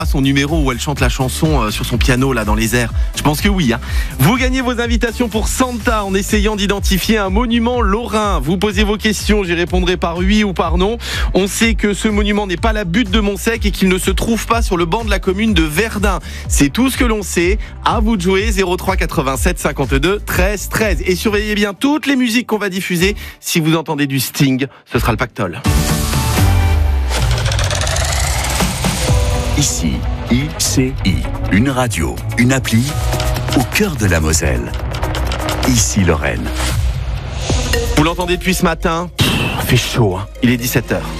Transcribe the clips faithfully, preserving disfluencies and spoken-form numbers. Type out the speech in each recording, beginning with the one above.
son numéro où elle chante la chanson sur son piano là dans les airs. Je pense que oui. Hein. Vous gagnez vos invitations pour Santa en essayant d'identifier un monument lorrain. Vous posez vos questions, j'y répondrai par oui ou par non. On sait que ce monument n'est pas la butte de Montsec et qu'il ne se trouve pas sur le banc de la commune de Verdun. C'est tout ce que l'on sait. À vous de jouer. zéro trois quatre-vingt-sept cinquante-deux treize treize. Et surveillez bien toutes les musiques qu'on va diffuser. Si vous entendez du Sting, ce sera le pactole. Ici, I C I, une radio, une appli, au cœur de la Moselle. Ici Lorraine. Vous l'entendez depuis ce matin ? Pff, il fait chaud, hein. Il est dix-sept heures.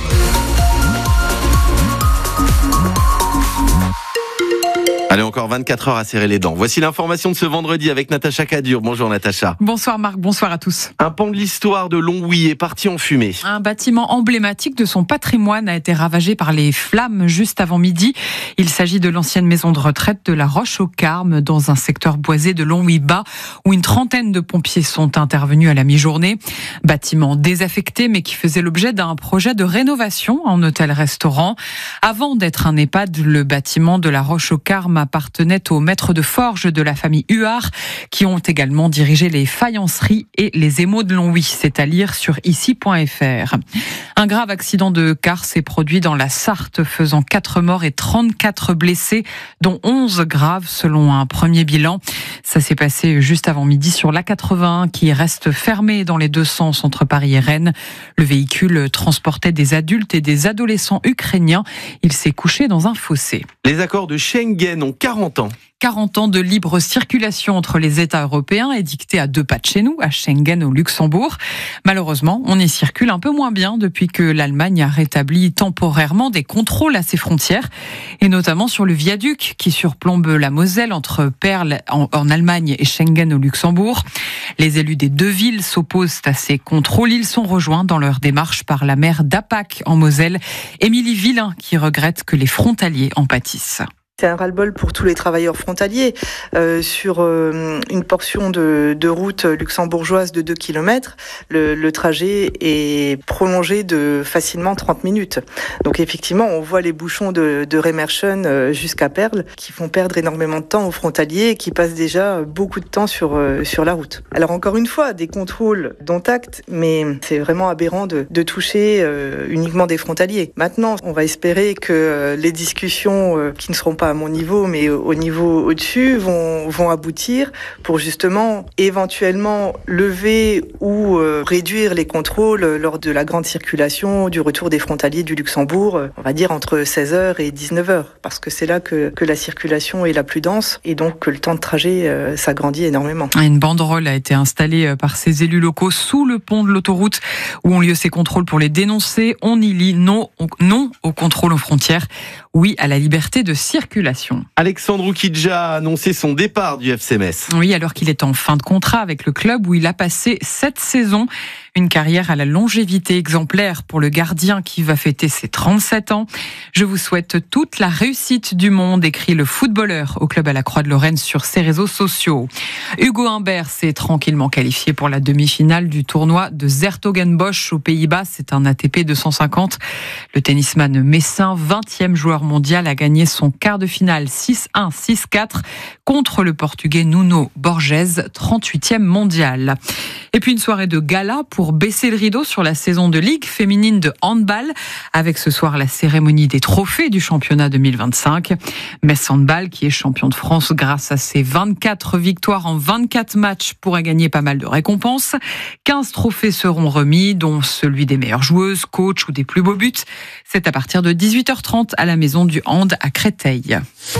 Allez, encore vingt-quatre heures à serrer les dents. Voici l'information de ce vendredi avec Natacha Cadur. Bonjour Natacha. Bonsoir Marc, bonsoir à tous. Un pan de l'histoire de Longwy est parti en fumée. Un bâtiment emblématique de son patrimoine a été ravagé par les flammes juste avant midi. Il s'agit de l'ancienne maison de retraite de la Roche-aux-Carmes dans un secteur boisé de Longwy-Bas où une trentaine de pompiers sont intervenus à la mi-journée. Bâtiment désaffecté mais qui faisait l'objet d'un projet de rénovation en hôtel-restaurant. Avant d'être un EHPAD, le bâtiment de la Roche-aux-Carmes appartenait aux maîtres de forge de la famille Huard qui ont également dirigé les faïenceries et les émaux de Longwy. C'est à lire sur ici point f r. Un grave accident de car s'est produit dans la Sarthe faisant quatre morts et trente-quatre blessés dont onze graves selon un premier bilan. Ça s'est passé juste avant midi sur l'A quatre-vingt-un qui reste fermée dans les deux sens entre Paris et Rennes. Le véhicule transportait des adultes et des adolescents ukrainiens. Il s'est couché dans un fossé. Les accords de Schengen ont quarante ans. quarante ans de libre circulation entre les États européens édictés à deux pas de chez nous, à Schengen au Luxembourg. Malheureusement, on y circule un peu moins bien depuis que l'Allemagne a rétabli temporairement des contrôles à ses frontières, et notamment sur le viaduc qui surplombe la Moselle entre Perles en, en Allemagne et Schengen au Luxembourg. Les élus des deux villes s'opposent à ces contrôles. Ils sont rejoints dans leur démarche par la maire d'Apac en Moselle, Émilie Villain, qui regrette que les frontaliers en pâtissent. C'est un ras-le-bol pour tous les travailleurs frontaliers. Euh, sur euh, une portion de, de route luxembourgeoise de deux kilomètres, le, le trajet est prolongé de facilement trente minutes. Donc effectivement, on voit les bouchons de, de Remerschen jusqu'à Perles qui font perdre énormément de temps aux frontaliers et qui passent déjà beaucoup de temps sur, euh, sur la route. Alors encore une fois, des contrôles dont acte, mais c'est vraiment aberrant de, de toucher euh, uniquement des frontaliers. Maintenant, on va espérer que euh, les discussions euh, qui ne seront pas à mon niveau, mais au niveau au-dessus, vont, vont aboutir pour justement éventuellement lever ou euh, réduire les contrôles lors de la grande circulation du retour des frontaliers du Luxembourg, on va dire entre seize heures et dix-neuf heures, parce que c'est là que, que la circulation est la plus dense et donc que le temps de trajet euh, s'agrandit énormément. Une banderole a été installée par ces élus locaux sous le pont de l'autoroute où ont lieu ces contrôles pour les dénoncer. On y lit non, non au contrôle aux frontières, oui à la liberté de circulation. Alexandre Oukidja a annoncé son départ du F C Metz. Oui, alors qu'il est en fin de contrat avec le club où il a passé sept saisons. Une carrière à la longévité exemplaire pour le gardien qui va fêter ses trente-sept ans. Je vous souhaite toute la réussite du monde, écrit le footballeur au club à la Croix-de-Lorraine sur ses réseaux sociaux. Hugo Humbert s'est tranquillement qualifié pour la demi-finale du tournoi de 's-Hertogenbosch aux Pays-Bas. C'est un A T P deux cent cinquante. Le tennisman messin, vingtième joueur mondial, a gagné son quart de finale six un six quatre contre le Portugais Nuno Borges, trente-huitième mondial. Et puis une soirée de gala pour baisser le rideau sur la saison de Ligue féminine de handball, avec ce soir la cérémonie des trophées du championnat deux mille vingt-cinq. Metz Handball, qui est champion de France grâce à ses vingt-quatre victoires en vingt-quatre matchs, pourrait gagner pas mal de récompenses. quinze trophées seront remis, dont celui des meilleures joueuses, coachs ou des plus beaux buts. C'est à partir de dix-huit heures trente à la maison du hand à Créteil.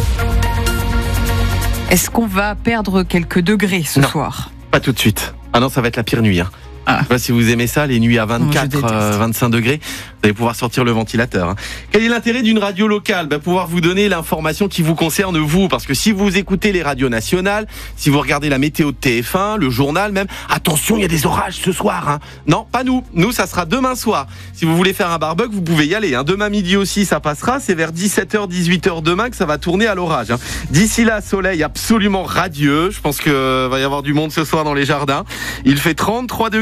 Est-ce qu'on va perdre quelques degrés ce non, soir ? Pas tout de suite. Ah non, ça va être la pire nuit. Hein. Ah. Je sais pas si vous aimez ça, les nuits à vingt-quatre, euh, vingt-cinq degrés. Vous allez pouvoir sortir le ventilateur. Hein. Quel est l'intérêt d'une radio locale ? Ben, pouvoir vous donner l'information qui vous concerne vous. Parce que si vous écoutez les radios nationales, si vous regardez la météo de T F un, le journal même, attention, il y a des orages ce soir. Hein. Non, pas nous. Nous, ça sera demain soir. Si vous voulez faire un barbecue, vous pouvez y aller. Hein. Demain midi aussi, ça passera. C'est vers dix-sept heures, dix-huit heures demain que ça va tourner à l'orage. Hein. D'ici là, soleil absolument radieux. Je pense qu'il va y avoir du monde ce soir dans les jardins. Il fait trente-trois degrés.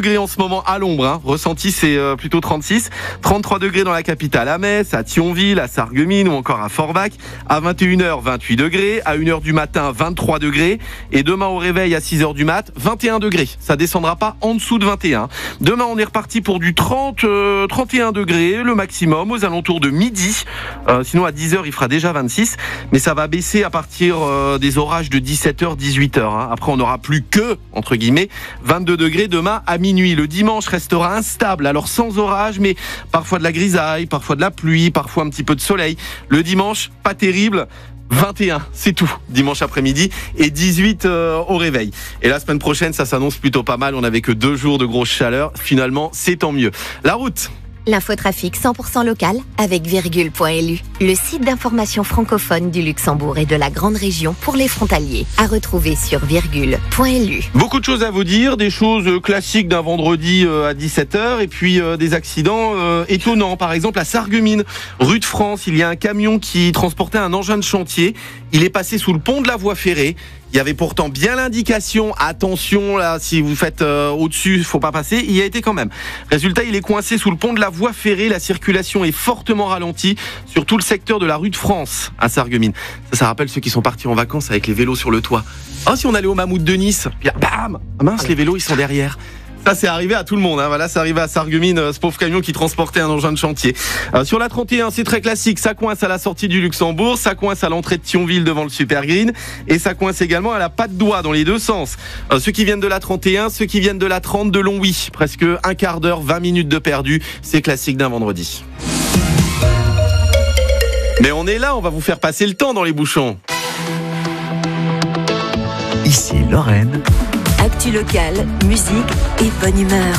degrés en ce moment à l'ombre, hein. Ressenti c'est euh, plutôt trente-six. trente-trois degrés dans la capitale, à Metz, à Thionville, à Sarreguemines ou encore à Forbach. À vingt et une heures, vingt-huit degrés. À une heure du matin, vingt-trois degrés. Et demain au réveil à six heures du mat, vingt et un degrés. Ça descendra pas en dessous de vingt et un. Demain on est reparti pour du trente, euh, trente et un degrés, le maximum aux alentours de midi. Euh, sinon à dix heures il fera déjà vingt-six. Mais ça va baisser à partir euh, des orages de dix-sept heures, dix-huit heures. Hein. Après on n'aura plus que, entre guillemets, vingt-deux degrés demain à minuit. Le dimanche restera instable, alors sans orage, mais parfois de la grisaille, parfois de la pluie, parfois un petit peu de soleil. Le dimanche, pas terrible. vingt et un, c'est tout, dimanche après-midi, et dix-huit euh, au réveil. Et la semaine prochaine, ça s'annonce plutôt pas mal. On n'avait que deux jours de grosse chaleur. Finalement, c'est tant mieux. La route. L'infotrafic cent pour cent local avec virgule point l u, le site d'information francophone du Luxembourg et de la grande région pour les frontaliers. À retrouver sur virgule point l u. Beaucoup de choses à vous dire, des choses classiques d'un vendredi à dix-sept heures et puis euh, des accidents euh, étonnants. Par exemple, à Sarreguemines, rue de France, il y a un camion qui transportait un engin de chantier. Il est passé sous le pont de la voie ferrée. Il y avait pourtant bien l'indication, attention là, si vous faites euh, au-dessus, faut pas passer. Il y a été quand même. Résultat, il est coincé sous le pont de la voie ferrée. La circulation est fortement ralentie sur tout le secteur de la rue de France à Sarreguemines. Ça, ça rappelle ceux qui sont partis en vacances avec les vélos sur le toit. Oh, si on allait au Mammouth de Nice, puis bam, ah mince, les vélos ils sont derrière. Ça, c'est arrivé à tout le monde. Hein. Voilà, c'est arrivé à Sarreguemines, ce pauvre camion qui transportait un engin de chantier. Euh, sur la trente et un, c'est très classique. Ça coince à la sortie du Luxembourg, ça coince à l'entrée de Thionville devant le Super Green, et ça coince également à la Patte d'Oie dans les deux sens. Euh, ceux qui viennent de la trente et un, ceux qui viennent de la trente de Longwy, presque un quart d'heure, vingt minutes de perdu. C'est classique d'un vendredi. Mais on est là, on va vous faire passer le temps dans les bouchons. Ici Lorraine. Actu locale, musique et bonne humeur.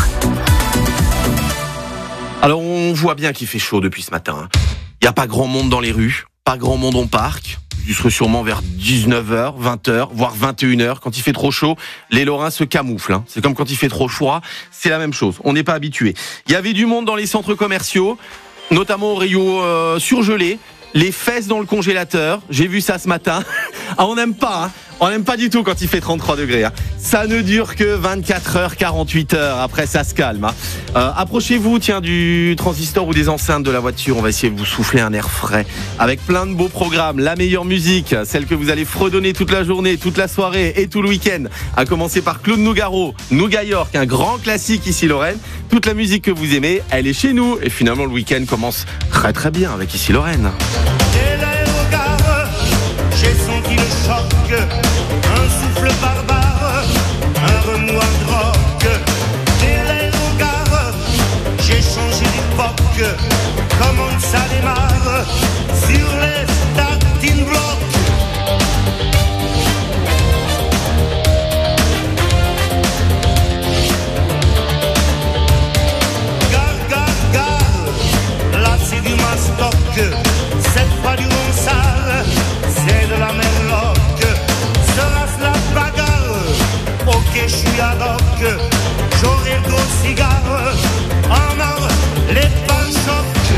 Alors on voit bien qu'il fait chaud depuis ce matin. Il n'y a pas grand monde dans les rues, pas grand monde en parc. Il serait sûrement vers dix-neuf heures, vingt heures, voire vingt et une heures. Quand il fait trop chaud, les Lorrains se camouflent. Hein. C'est comme quand il fait trop froid, c'est la même chose. On n'est pas habitué. Il y avait du monde dans les centres commerciaux, notamment au rayon euh, surgelé. Les fesses dans le congélateur, j'ai vu ça ce matin. Ah, on n'aime pas, hein. On n'aime pas du tout quand il fait trente-trois degrés. Hein. Ça ne dure que vingt-quatre heures, quarante-huit heures. Après, ça se calme. Hein. Euh, approchez-vous, tiens, du transistor ou des enceintes de la voiture. On va essayer de vous souffler un air frais avec plein de beaux programmes. La meilleure musique, celle que vous allez fredonner toute la journée, toute la soirée et tout le week-end. À commencer par Claude Nougaro, Nougat York, un grand classique ici Lorraine. Toute la musique que vous aimez, elle est chez nous. Et finalement, le week-end commence très très bien avec ici Lorraine. Dès l'aérogare, j'ai senti le choc, un souffle barbare, un remous de rock. Dès l'aérogare, j'ai changé d'époque, comment ça démarre sur les starting blocks. Gare, gare, gare, là c'est du mastoc. C'est pas du Ronsard, c'est de la Merloc. Sera-ce la bagarre? Ok, je suis ad hoc. J'aurai le gros cigare. En or, les pare-chocs.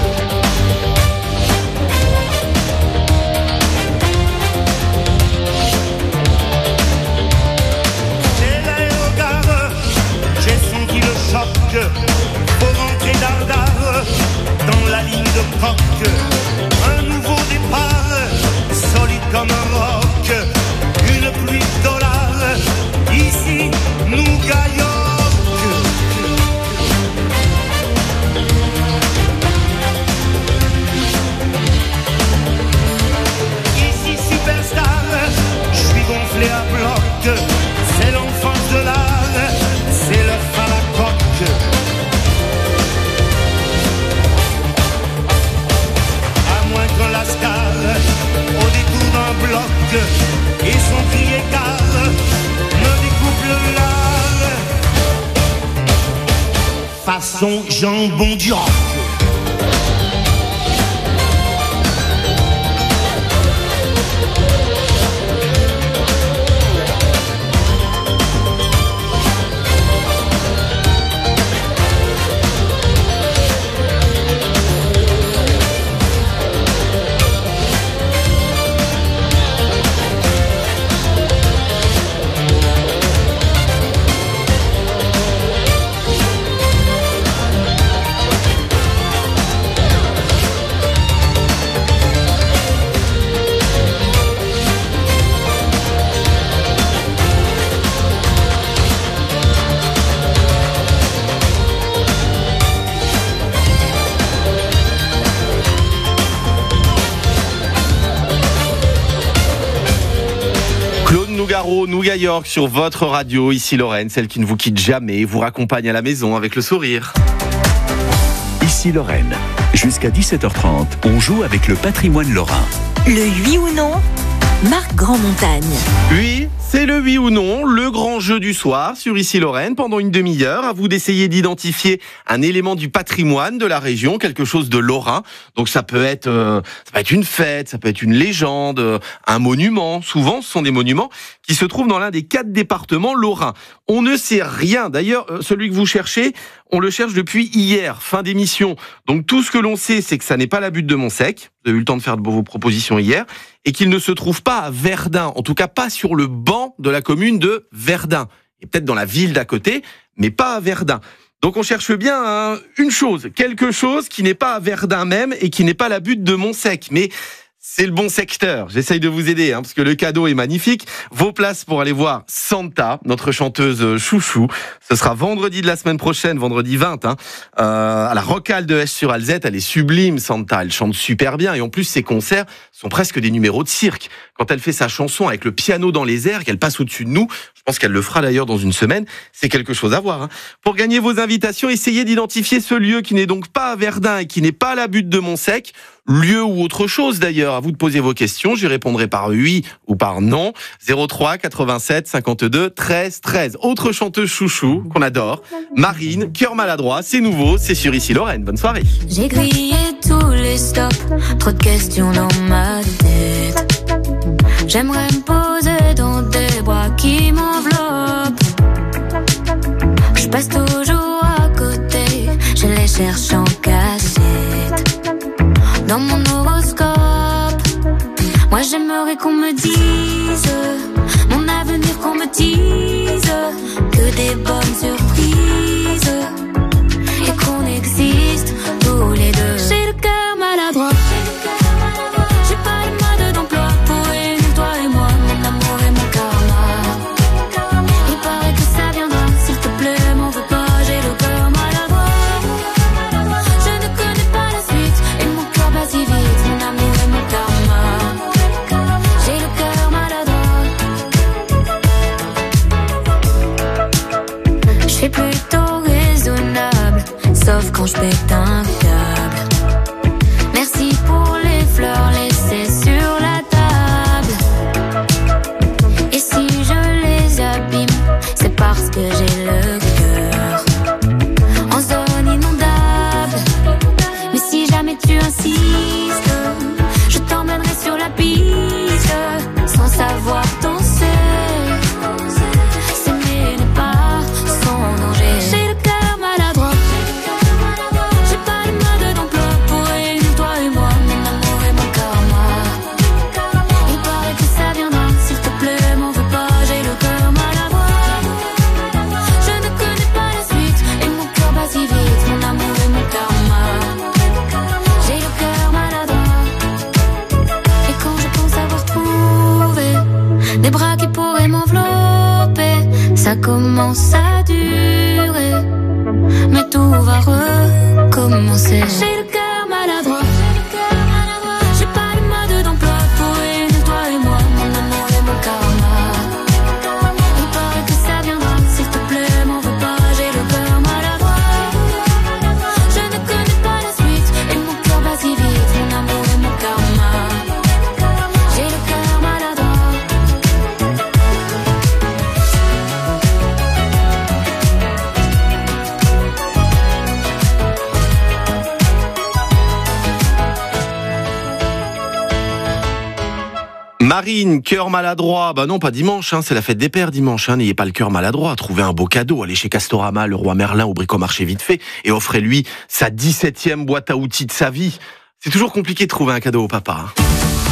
Dès l'aérogare, j'ai senti le choc. Faut rentrer dardard dans la ligne de coque. Un nouveau départ, solide comme un roc, une pluie de dollars, ici nous gagnons. Ici superstar, je suis gonflé à bloc, c'est l'enfance de l'art, c'est le à la coque. Lascar, au détour d'un bloc, et son cri écart me découpe le lard. Façon jambon du roc. Lorraine, Nougaro, Nouga York sur votre radio. Ici Lorraine, celle qui ne vous quitte jamais, vous raccompagne à la maison avec le sourire. Ici Lorraine. Jusqu'à dix-sept heures trente, on joue avec le patrimoine lorrain. Le oui ou non, Marc Grandmontagne. Oui, c'est le oui ou non, le grand jeu du soir sur Ici Lorraine. Pendant une demi-heure, à vous d'essayer d'identifier un élément du patrimoine de la région, quelque chose de lorrain. Donc ça peut être, euh, ça peut être une fête, ça peut être une légende, euh, un monument. Souvent, ce sont des monuments qui se trouvent dans l'un des quatre départements lorrains. On ne sait rien. D'ailleurs, euh, celui que vous cherchez, on le cherche depuis hier, fin d'émission. Donc tout ce que l'on sait, c'est que ça n'est pas la butte de Montsec. Vous avez eu le temps de faire de vos propositions hier. Et qu'il ne se trouve pas à Verdun. En tout cas, pas sur le banc de la commune de Verdun. Et peut-être dans la ville d'à côté, mais pas à Verdun. Donc on cherche bien hein, une chose, quelque chose qui n'est pas à Verdun même et qui n'est pas la butte de Montsec. Mais c'est le bon secteur. J'essaye de vous aider, hein, parce que le cadeau est magnifique. Vos places pour aller voir Santa, notre chanteuse chouchou. Ce sera vendredi de la semaine prochaine, vendredi vingt, hein, euh, à la Rocale de Esch-sur-Alzette. Elle est sublime, Santa. Elle chante super bien. Et en plus, ses concerts sont presque des numéros de cirque. Quand elle fait sa chanson avec le piano dans les airs, qu'elle passe au-dessus de nous, je pense qu'elle le fera d'ailleurs dans une semaine, c'est quelque chose à voir. Hein. Pour gagner vos invitations, essayez d'identifier ce lieu qui n'est donc pas à Verdun et qui n'est pas à la butte de Montsec. Lieu ou autre chose d'ailleurs, à vous de poser vos questions, j'y répondrai par oui ou par non. zéro trois quatre-vingt-sept cinquante-deux treize treize. Autre chanteuse chouchou qu'on adore, Marine, Cœur maladroit, c'est nouveau, c'est sur Ici Lorraine. Bonne soirée. J'ai grillé tous les stops, trop de questions dans ma tête. J'aimerais me poser dans des bras qui m'enveloppent. Je passe toujours à côté, je les cherche en cachette. Dans mon horoscope, moi j'aimerais qu'on me dise mon avenir, qu'on me dise que des bonnes surprises et qu'on existe tous les deux. J'ai le cœur maladroit, j'ai pas le mode d'emploi pour réunir toi et moi, mon amour et mon karma. Il paraît que ça viendra, s'il te plaît, m'en veux pas, j'ai le cœur maladroit. Je ne connais pas la suite et mon cœur bat si vite, mon amour et mon karma. J'ai le cœur maladroit. Je suis plutôt raisonnable, sauf quand je pète un câble. Merci pour les fleurs laissées sur la table. Et si je les abîme, c'est parce que j'ai le cœur en zone inondable. Mais si jamais tu insistes, je t'emmènerai sur la piste sans savoir danser. S'aimer n'est pas sans danger. J'ai le cœur maladroit, j'ai pas le mode d'emploi pour réunir toi et moi, mon amour et mon karma. Il paraît que ça viendra, s'il te plaît, m'en veux pas, j'ai le cœur maladroit. Je ne connais pas la suite et mon cœur bat si vite, mon amour et mon karma. J'ai le cœur maladroit. Et quand je pense avoir trouvé des bras qui pourraient m'envelopper, ça commence à durer, mais tout va recommencer. J'ai le cœur maladroit, j'ai pas le mode d'emploi pour réunir toi et moi, mon amour et mon karma. Il paraît que ça viendra, s'il te plaît, m'en veux pas, j'ai le cœur maladroit. Je ne connais pas la suite et mon cœur bat si vite, mon amour et mon karma. J'ai le cœur maladroit. Marine, cœur maladroit. Bah non, pas dimanche, hein, c'est la fête des pères dimanche. Hein, n'ayez pas le cœur maladroit. Trouvez un beau cadeau. Allez chez Castorama, le roi Merlin, au bricomarché vite fait, et offrez-lui sa dix-septième boîte à outils de sa vie. C'est toujours compliqué de trouver un cadeau au papa. Hein.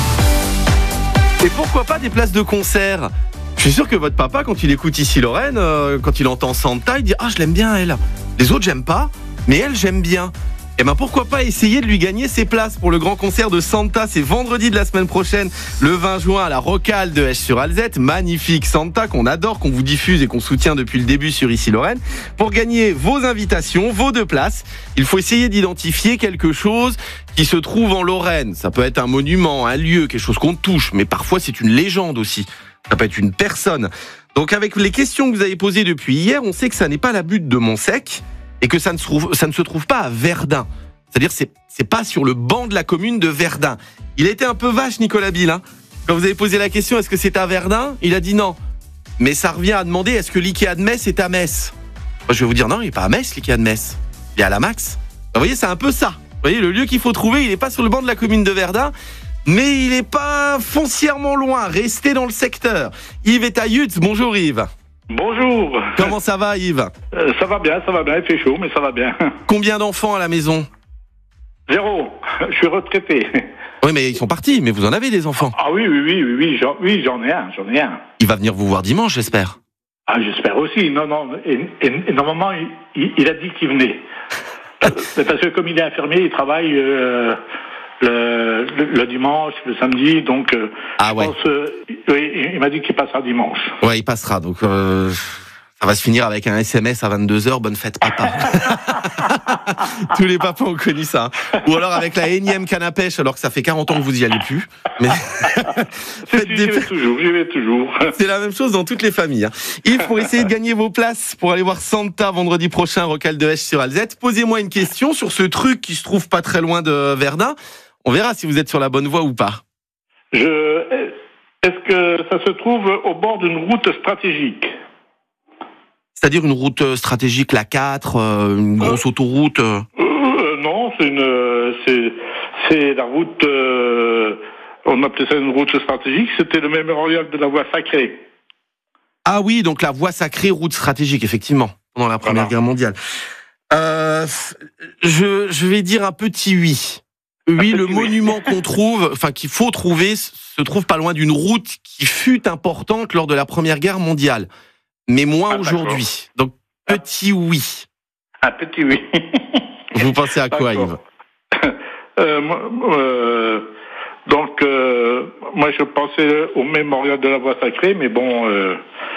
Et pourquoi pas des places de concert? Je suis sûr que votre papa, quand il écoute Ici Lorraine, euh, quand il entend Santa, il dit « Ah, je l'aime bien, elle. Les autres, j'aime pas, mais elle, j'aime bien. » Eh ben pourquoi pas essayer de lui gagner ses places pour le grand concert de Santa. C'est vendredi de la semaine prochaine, le vingt juin, à la Rocale de Esch-sur-Alzette. Magnifique Santa qu'on adore, qu'on vous diffuse et qu'on soutient depuis le début sur Ici Lorraine. Pour gagner vos invitations, vos deux places, il faut essayer d'identifier quelque chose qui se trouve en Lorraine. Ça peut être un monument, un lieu, quelque chose qu'on touche, mais parfois c'est une légende aussi. Ça peut être une personne. Donc avec les questions que vous avez posées depuis hier, on sait que ça n'est pas la butte de Montsec et que ça ne se trouve, ça ne se trouve pas à Verdun. C'est-à-dire c'est c'est pas sur le banc de la commune de Verdun. Il a été un peu vache, Nicolas Bill, hein. Quand vous avez posé la question, est-ce que c'est à Verdun ? Il a dit non. Mais ça revient à demander, est-ce que l'Ikea de Metz est à Metz ? Moi, je vais vous dire non, il n'est pas à Metz, l'Ikea de Metz. Il est à la Max. Vous voyez, c'est un peu ça. Vous voyez, le lieu qu'il faut trouver, il n'est pas sur le banc de la commune de Verdun, mais il n'est pas foncièrement loin. Restez dans le secteur. Yves est à Yutz. Bonjour Yves. Bonjour. Comment ça va Yves ? euh, Ça va bien, ça va bien. Il fait chaud, mais ça va bien. Combien d'enfants à la maison ? Zéro. Je suis retraité. Oui, mais ils sont partis. Mais vous en avez des enfants ? Ah oui, oui, oui, oui, oui, j'en, oui, j'en ai un, j'en ai un. Il va venir vous voir dimanche, j'espère. Ah, j'espère aussi. Non, non. Et, et, et normalement, il, il, il a dit qu'il venait. Parce que comme il est infirmier, il travaille euh, le, le, le dimanche, le samedi. Donc, euh, ah ouais. je pense, euh, oui, il m'a dit qu'il passera dimanche. Ouais, il passera. Donc, euh, ça va se finir avec un S M S à vingt-deux heures. Bonne fête, papa. Tous les papas ont connu ça. Ou alors avec la énième canne à pêche, alors que ça fait quarante ans que vous y allez plus. Mais Faites si, des... J'y vais toujours, j'y vais toujours. C'est la même chose dans toutes les familles. Hein. Yves, pour essayer de gagner vos places pour aller voir Santa vendredi prochain, Rocale de Esch sur Alzette, posez-moi une question sur ce truc qui se trouve pas très loin de Verdun. On verra si vous êtes sur la bonne voie ou pas. Je... Est-ce que ça se trouve au bord d'une route stratégique ? C'est-à-dire une route stratégique, la quatre, euh, une grosse euh, autoroute euh... Euh, Non, c'est une, c'est, c'est la route. Euh, on appelait ça une route stratégique. C'était le mémorial de la voie sacrée. Ah oui, donc la voie sacrée, route stratégique, effectivement, pendant la Première voilà. Guerre mondiale. Euh, je, je vais dire un petit oui. Oui, le monument qu'on trouve, enfin qu'il faut trouver, se trouve pas loin d'une route qui fut importante lors de la Première Guerre mondiale. Mais moins ah, aujourd'hui. Donc, petit oui. Un petit oui. Vous pensez à quoi, Yves ? euh, euh, Donc, euh, moi, je pensais au mémorial de la voie sacrée, mais bon... Euh,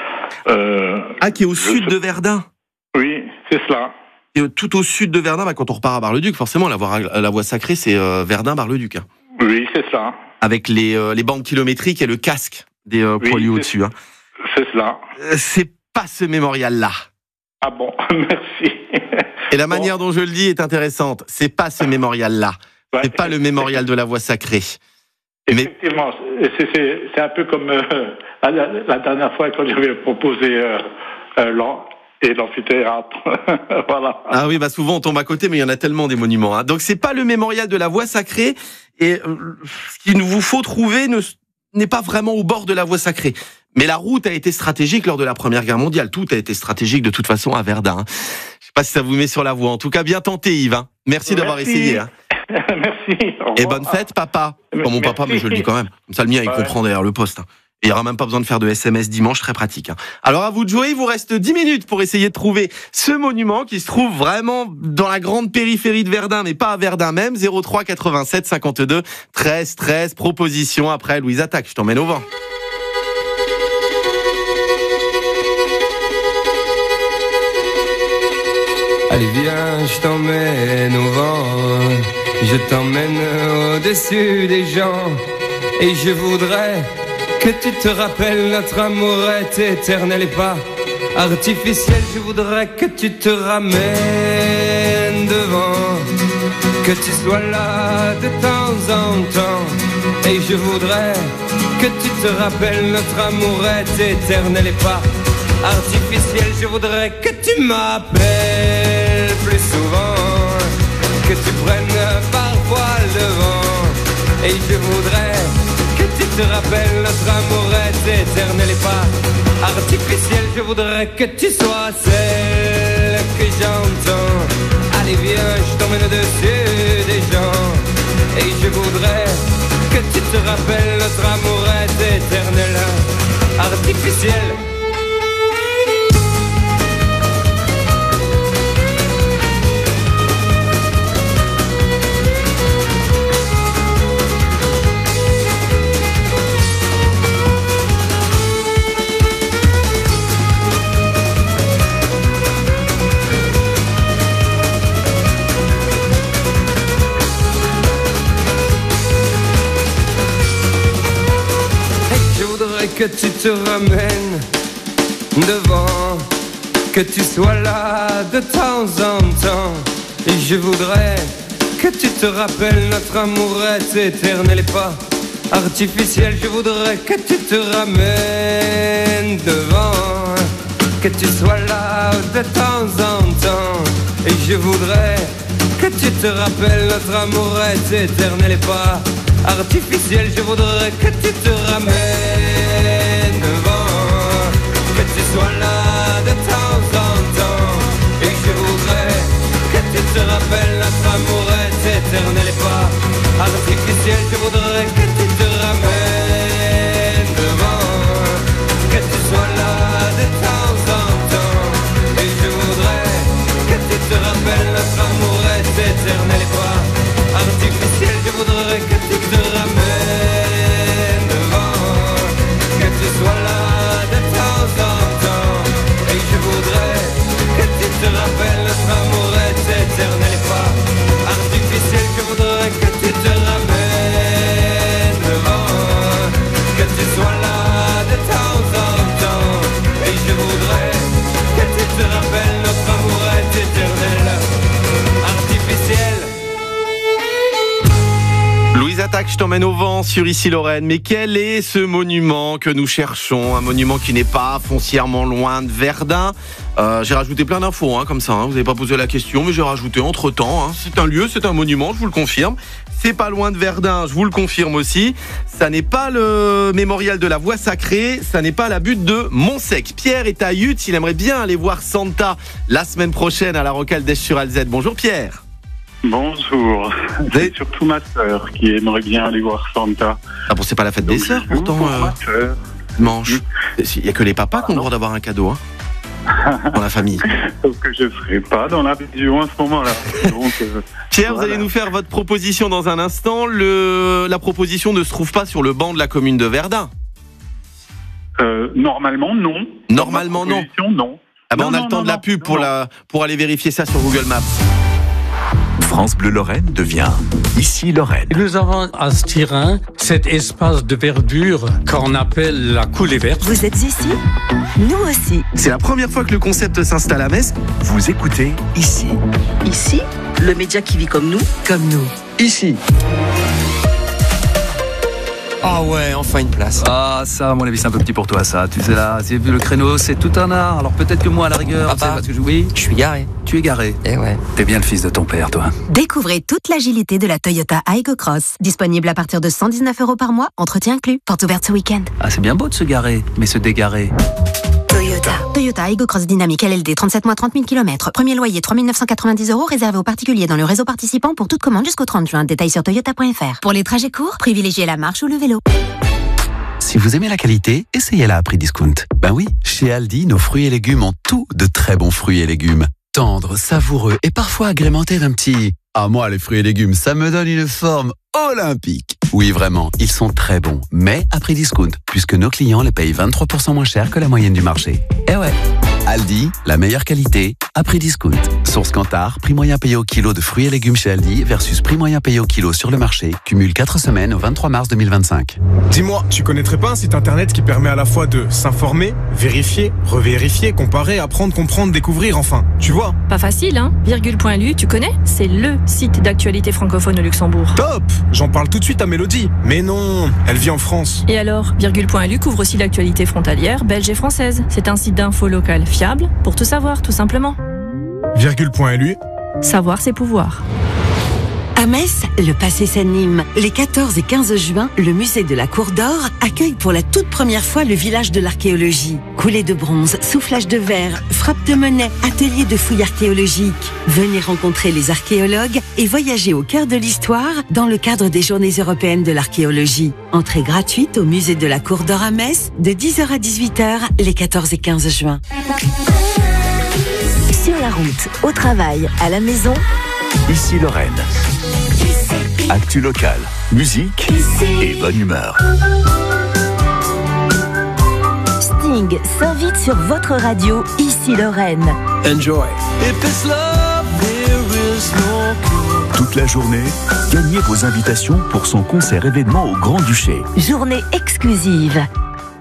euh, ah, qui est au sud sais... de Verdun ? Oui, c'est cela. Et tout au sud de Verdun, bah, quand on repart à Bar-le-Duc, forcément, la voie, la voie sacrée, c'est euh, Verdun-Bar-le-Duc. Hein. Oui, c'est ça. Avec les, euh, les bandes kilométriques et le casque des euh, poilus oui, au-dessus. Hein. C'est cela. Euh, c'est pas ce mémorial-là. Ah bon, merci. Et la bon. manière dont je le dis est intéressante. C'est pas ce mémorial-là. Ouais. C'est pas le mémorial de la voie sacrée. Effectivement, Mais... c'est, c'est, c'est un peu comme euh, la, la dernière fois quand j'avais proposé euh, euh, l'an et l'amphithéâtre. Voilà. Ah oui, bah souvent on tombe à côté, mais il y en a tellement des monuments. Hein. Donc c'est pas le mémorial de la voie sacrée. Et euh, ce qu'il nous vous faut trouver ne, n'est pas vraiment au bord de la voie sacrée. Mais la route a été stratégique lors de la Première Guerre mondiale. Tout a été stratégique de toute façon à Verdun. Je sais pas si ça vous met sur la voie. En tout cas, bien tenté, Yves. Hein. Merci, Merci d'avoir essayé. Hein. Merci. Et bonne fête, papa. Pas mon papa, mais je le dis quand même. Comme ça, le mien, il ouais. comprend derrière le poste. Hein. Et il n'y aura même pas besoin de faire de S M S dimanche, très pratique. Hein. Alors à vous de jouer, il vous reste dix minutes pour essayer de trouver ce monument qui se trouve vraiment dans la grande périphérie de Verdun, mais pas à Verdun même. zéro trois quatre-vingt-sept cinquante-deux treize treize, proposition après Louise Attaque. Je t'emmène au vent. Allez viens, je t'emmène au vent, je t'emmène au-dessus des gens, et je voudrais que tu te rappelles notre amour est éternel et pas artificiel. Je voudrais que tu te ramènes devant, que tu sois là de temps en temps, et je voudrais que tu te rappelles notre amour est éternel et pas artificiel. Je voudrais que tu m'appelles plus souvent, que tu prennes parfois le vent, et je voudrais que tu te rappelles notre amour est éternel et pas artificiel. Je voudrais que tu sois celle que j'entends. Allez viens, je t'emmène au-dessus des gens, et je voudrais que tu te rappelles notre amour est éternel, artificiel. voudrais que tu te ramènes devant, que tu sois là de temps en temps. Et je voudrais que tu te rappelles, notre amour est éternel et pas artificiel. Je voudrais que tu te ramènes devant, que tu sois là de temps en temps. Et je voudrais que tu te rappelles, notre amour est éternel et pas artificiel. Je voudrais que tu te ramènes devant, que tu sois là de temps en temps. Et je voudrais que tu te rappelles, notre amour est éternel et pas artificiel. Je voudrais que tu te ramènes devant, que tu sois là de temps en temps. Et je voudrais que tu te rappelles, notre amour est éternel et pas artificiel. Je voudrais que tu te ramènes devant, que tu sois là de temps en temps. Et je voudrais que tu te rappelles, notre amour est éternel et pas artificiel. Je voudrais que tu te ramènes devant, que tu sois là de temps en temps. Et je voudrais que tu te rappelles, notre amour est éternel, artificiel. Louise Attaque, je t'emmène au vent sur Ici Lorraine. Mais quel est ce monument que nous cherchons? Un monument qui n'est pas foncièrement loin de Verdun. Euh, j'ai rajouté plein d'infos, hein, comme ça. Hein. Vous n'avez pas posé la question, mais j'ai rajouté entre temps. Hein. C'est un lieu, c'est un monument, je vous le confirme. C'est pas loin de Verdun, je vous le confirme aussi. Ça n'est pas le mémorial de la voie sacrée, ça n'est pas la butte de Montsec. Pierre est à Yutz, il aimerait bien aller voir Santa la semaine prochaine à la Rocale d'Esch-sur-Alzette. Bonjour Pierre. Bonjour, c'est surtout ma sœur qui aimerait bien aller voir Santa. Ah bon, c'est pas la fête des Donc, sœurs pourtant pour euh, ma sœur. Dimanche. Il n'y a que les papas qui ont le droit d'avoir un cadeau hein, dans la famille. Sauf que je ne serai pas dans la vision à ce moment-là. Donc, euh, Pierre, voilà. vous allez nous faire votre proposition dans un instant. Le... La proposition ne se trouve pas sur le banc de la commune de Verdun. Euh, normalement, non. Normalement, non. non. Ah ben, Non, on a non, le temps non, de la non, pub non, pour, non. la... pour aller vérifier ça sur Google Maps. France Bleu Lorraine devient Ici Lorraine. Nous avons à Styrin cet espace de verdure qu'on appelle la coulée verte. Vous êtes ici? Nous aussi. C'est la première fois que le concept s'installe à Metz. Vous écoutez Ici. Ici, le média qui vit comme nous. Comme nous. Ici. Ah ouais, enfin une place. Ah ça, à mon avis, c'est un peu petit pour toi ça. Tu sais là, c'est vu le créneau, c'est tout un art. Alors peut-être que moi à la rigueur, Papa, tu sais, parce que je, oui, je suis garé. Tu es garé. Eh ouais. T'es bien le fils de ton père, toi. Découvrez toute l'agilité de la Toyota Aygo Cross. Disponible à partir de cent dix-neuf euros par mois, entretien inclus. Porte ouverte ce week-end. Ah c'est bien beau de se garer, mais se dégarer. Toyota. Toyota Aygo Cross Dynamique L L D, trente-sept mois, trente mille kilomètres. Premier loyer, trois mille neuf cent quatre-vingt-dix euros, réservé aux particuliers dans le réseau participant pour toute commande jusqu'au trente juin. Détails sur toyota point f r. Pour les trajets courts, privilégiez la marche ou le vélo. Si vous aimez la qualité, essayez-la à prix discount. Ben oui, chez Aldi, nos fruits et légumes ont tout de très bons fruits et légumes. Tendres, savoureux et parfois agrémentés d'un petit « Ah moi, les fruits et légumes, ça me donne une forme olympique !» Oui, vraiment, ils sont très bons, mais à prix discount, puisque nos clients les payent vingt-trois pour cent moins cher que la moyenne du marché. Eh ouais, Aldi, la meilleure qualité, à prix discount. Source Kantar, prix moyen payé au kilo de fruits et légumes chez Aldi versus prix moyen payé au kilo sur le marché, cumule quatre semaines au vingt-trois mars deux mille vingt-cinq. Dis-moi, tu connaîtrais pas un site internet qui permet à la fois de s'informer, vérifier, revérifier, comparer, apprendre, comprendre, découvrir, enfin, tu vois? Pas facile, hein? Virgule.lu, tu connais? C'est le site d'actualité francophone au Luxembourg. Top! J'en parle tout de suite à Mélodie. Mais non, elle vit en France. Et alors, Virgule.lu couvre aussi l'actualité frontalière, belge et française. C'est un site d'info local fiable pour tout savoir, tout simplement. Virgule.lu. Savoir, c'est pouvoir. À Metz, le passé s'anime. Les quatorze et quinze juin, le musée de la Cour d'Or accueille pour la toute première fois le village de l'archéologie. Coulées de bronze, soufflage de verre, frappe de monnaie, atelier de fouilles archéologiques. Venez rencontrer les archéologues et voyager au cœur de l'histoire dans le cadre des Journées européennes de l'archéologie. Entrée gratuite au musée de la Cour d'Or à Metz de dix heures à dix-huit heures les quatorze et quinze juin. Sur la route, au travail, à la maison. Ici Lorraine. Actu locale, musique et bonne humeur. Sting s'invite sur votre radio, Ici Lorraine. Enjoy. Toute la journée, gagnez vos invitations pour son concert événement au Grand-Duché. Journée exclusive.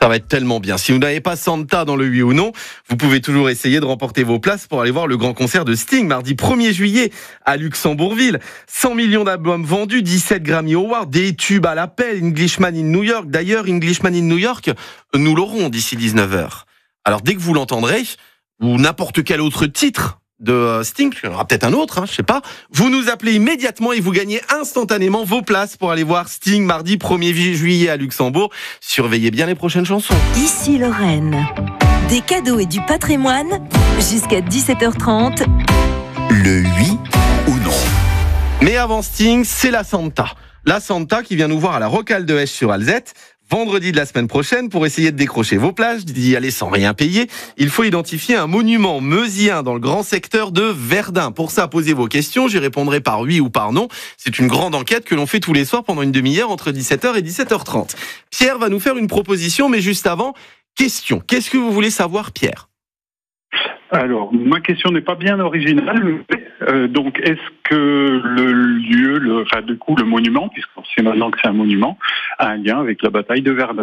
Ça va être tellement bien. Si vous n'avez pas Santa dans le oui ou non, vous pouvez toujours essayer de remporter vos places pour aller voir le grand concert de Sting mardi premier juillet à Luxembourgville. cent millions d'albums vendus, dix-sept Grammy Awards, des tubes à l'appel, Englishman in New York. D'ailleurs, Englishman in New York, nous l'aurons d'ici dix-neuf heures. Alors dès que vous l'entendrez, ou n'importe quel autre titre de Sting, il y en aura peut-être un autre, hein, je sais pas. Vous nous appelez immédiatement et vous gagnez instantanément vos places pour aller voir Sting mardi premier juillet à Luxembourg. Surveillez bien les prochaines chansons. Ici Lorraine. Des cadeaux et du patrimoine jusqu'à dix-sept heures trente. Le oui ou non. Mais avant Sting, c'est la Santa. La Santa qui vient nous voir à la Rocale de Esch sur Alzette. Vendredi de la semaine prochaine, pour essayer de décrocher vos plages, d'y aller sans rien payer, il faut identifier un monument meusien dans le grand secteur de Verdun. Pour ça, posez vos questions, j'y répondrai par oui ou par non. C'est une grande enquête que l'on fait tous les soirs pendant une demi-heure entre dix-sept heures et dix-sept heures trente. Pierre va nous faire une proposition, mais juste avant, question. Qu'est-ce que vous voulez savoir, Pierre ? Alors, ma question n'est pas bien originale. Euh, donc, est-ce que le lieu, le, enfin, du coup, le monument, puisqu'on sait maintenant que c'est un monument, a un lien avec la bataille de Verdun ?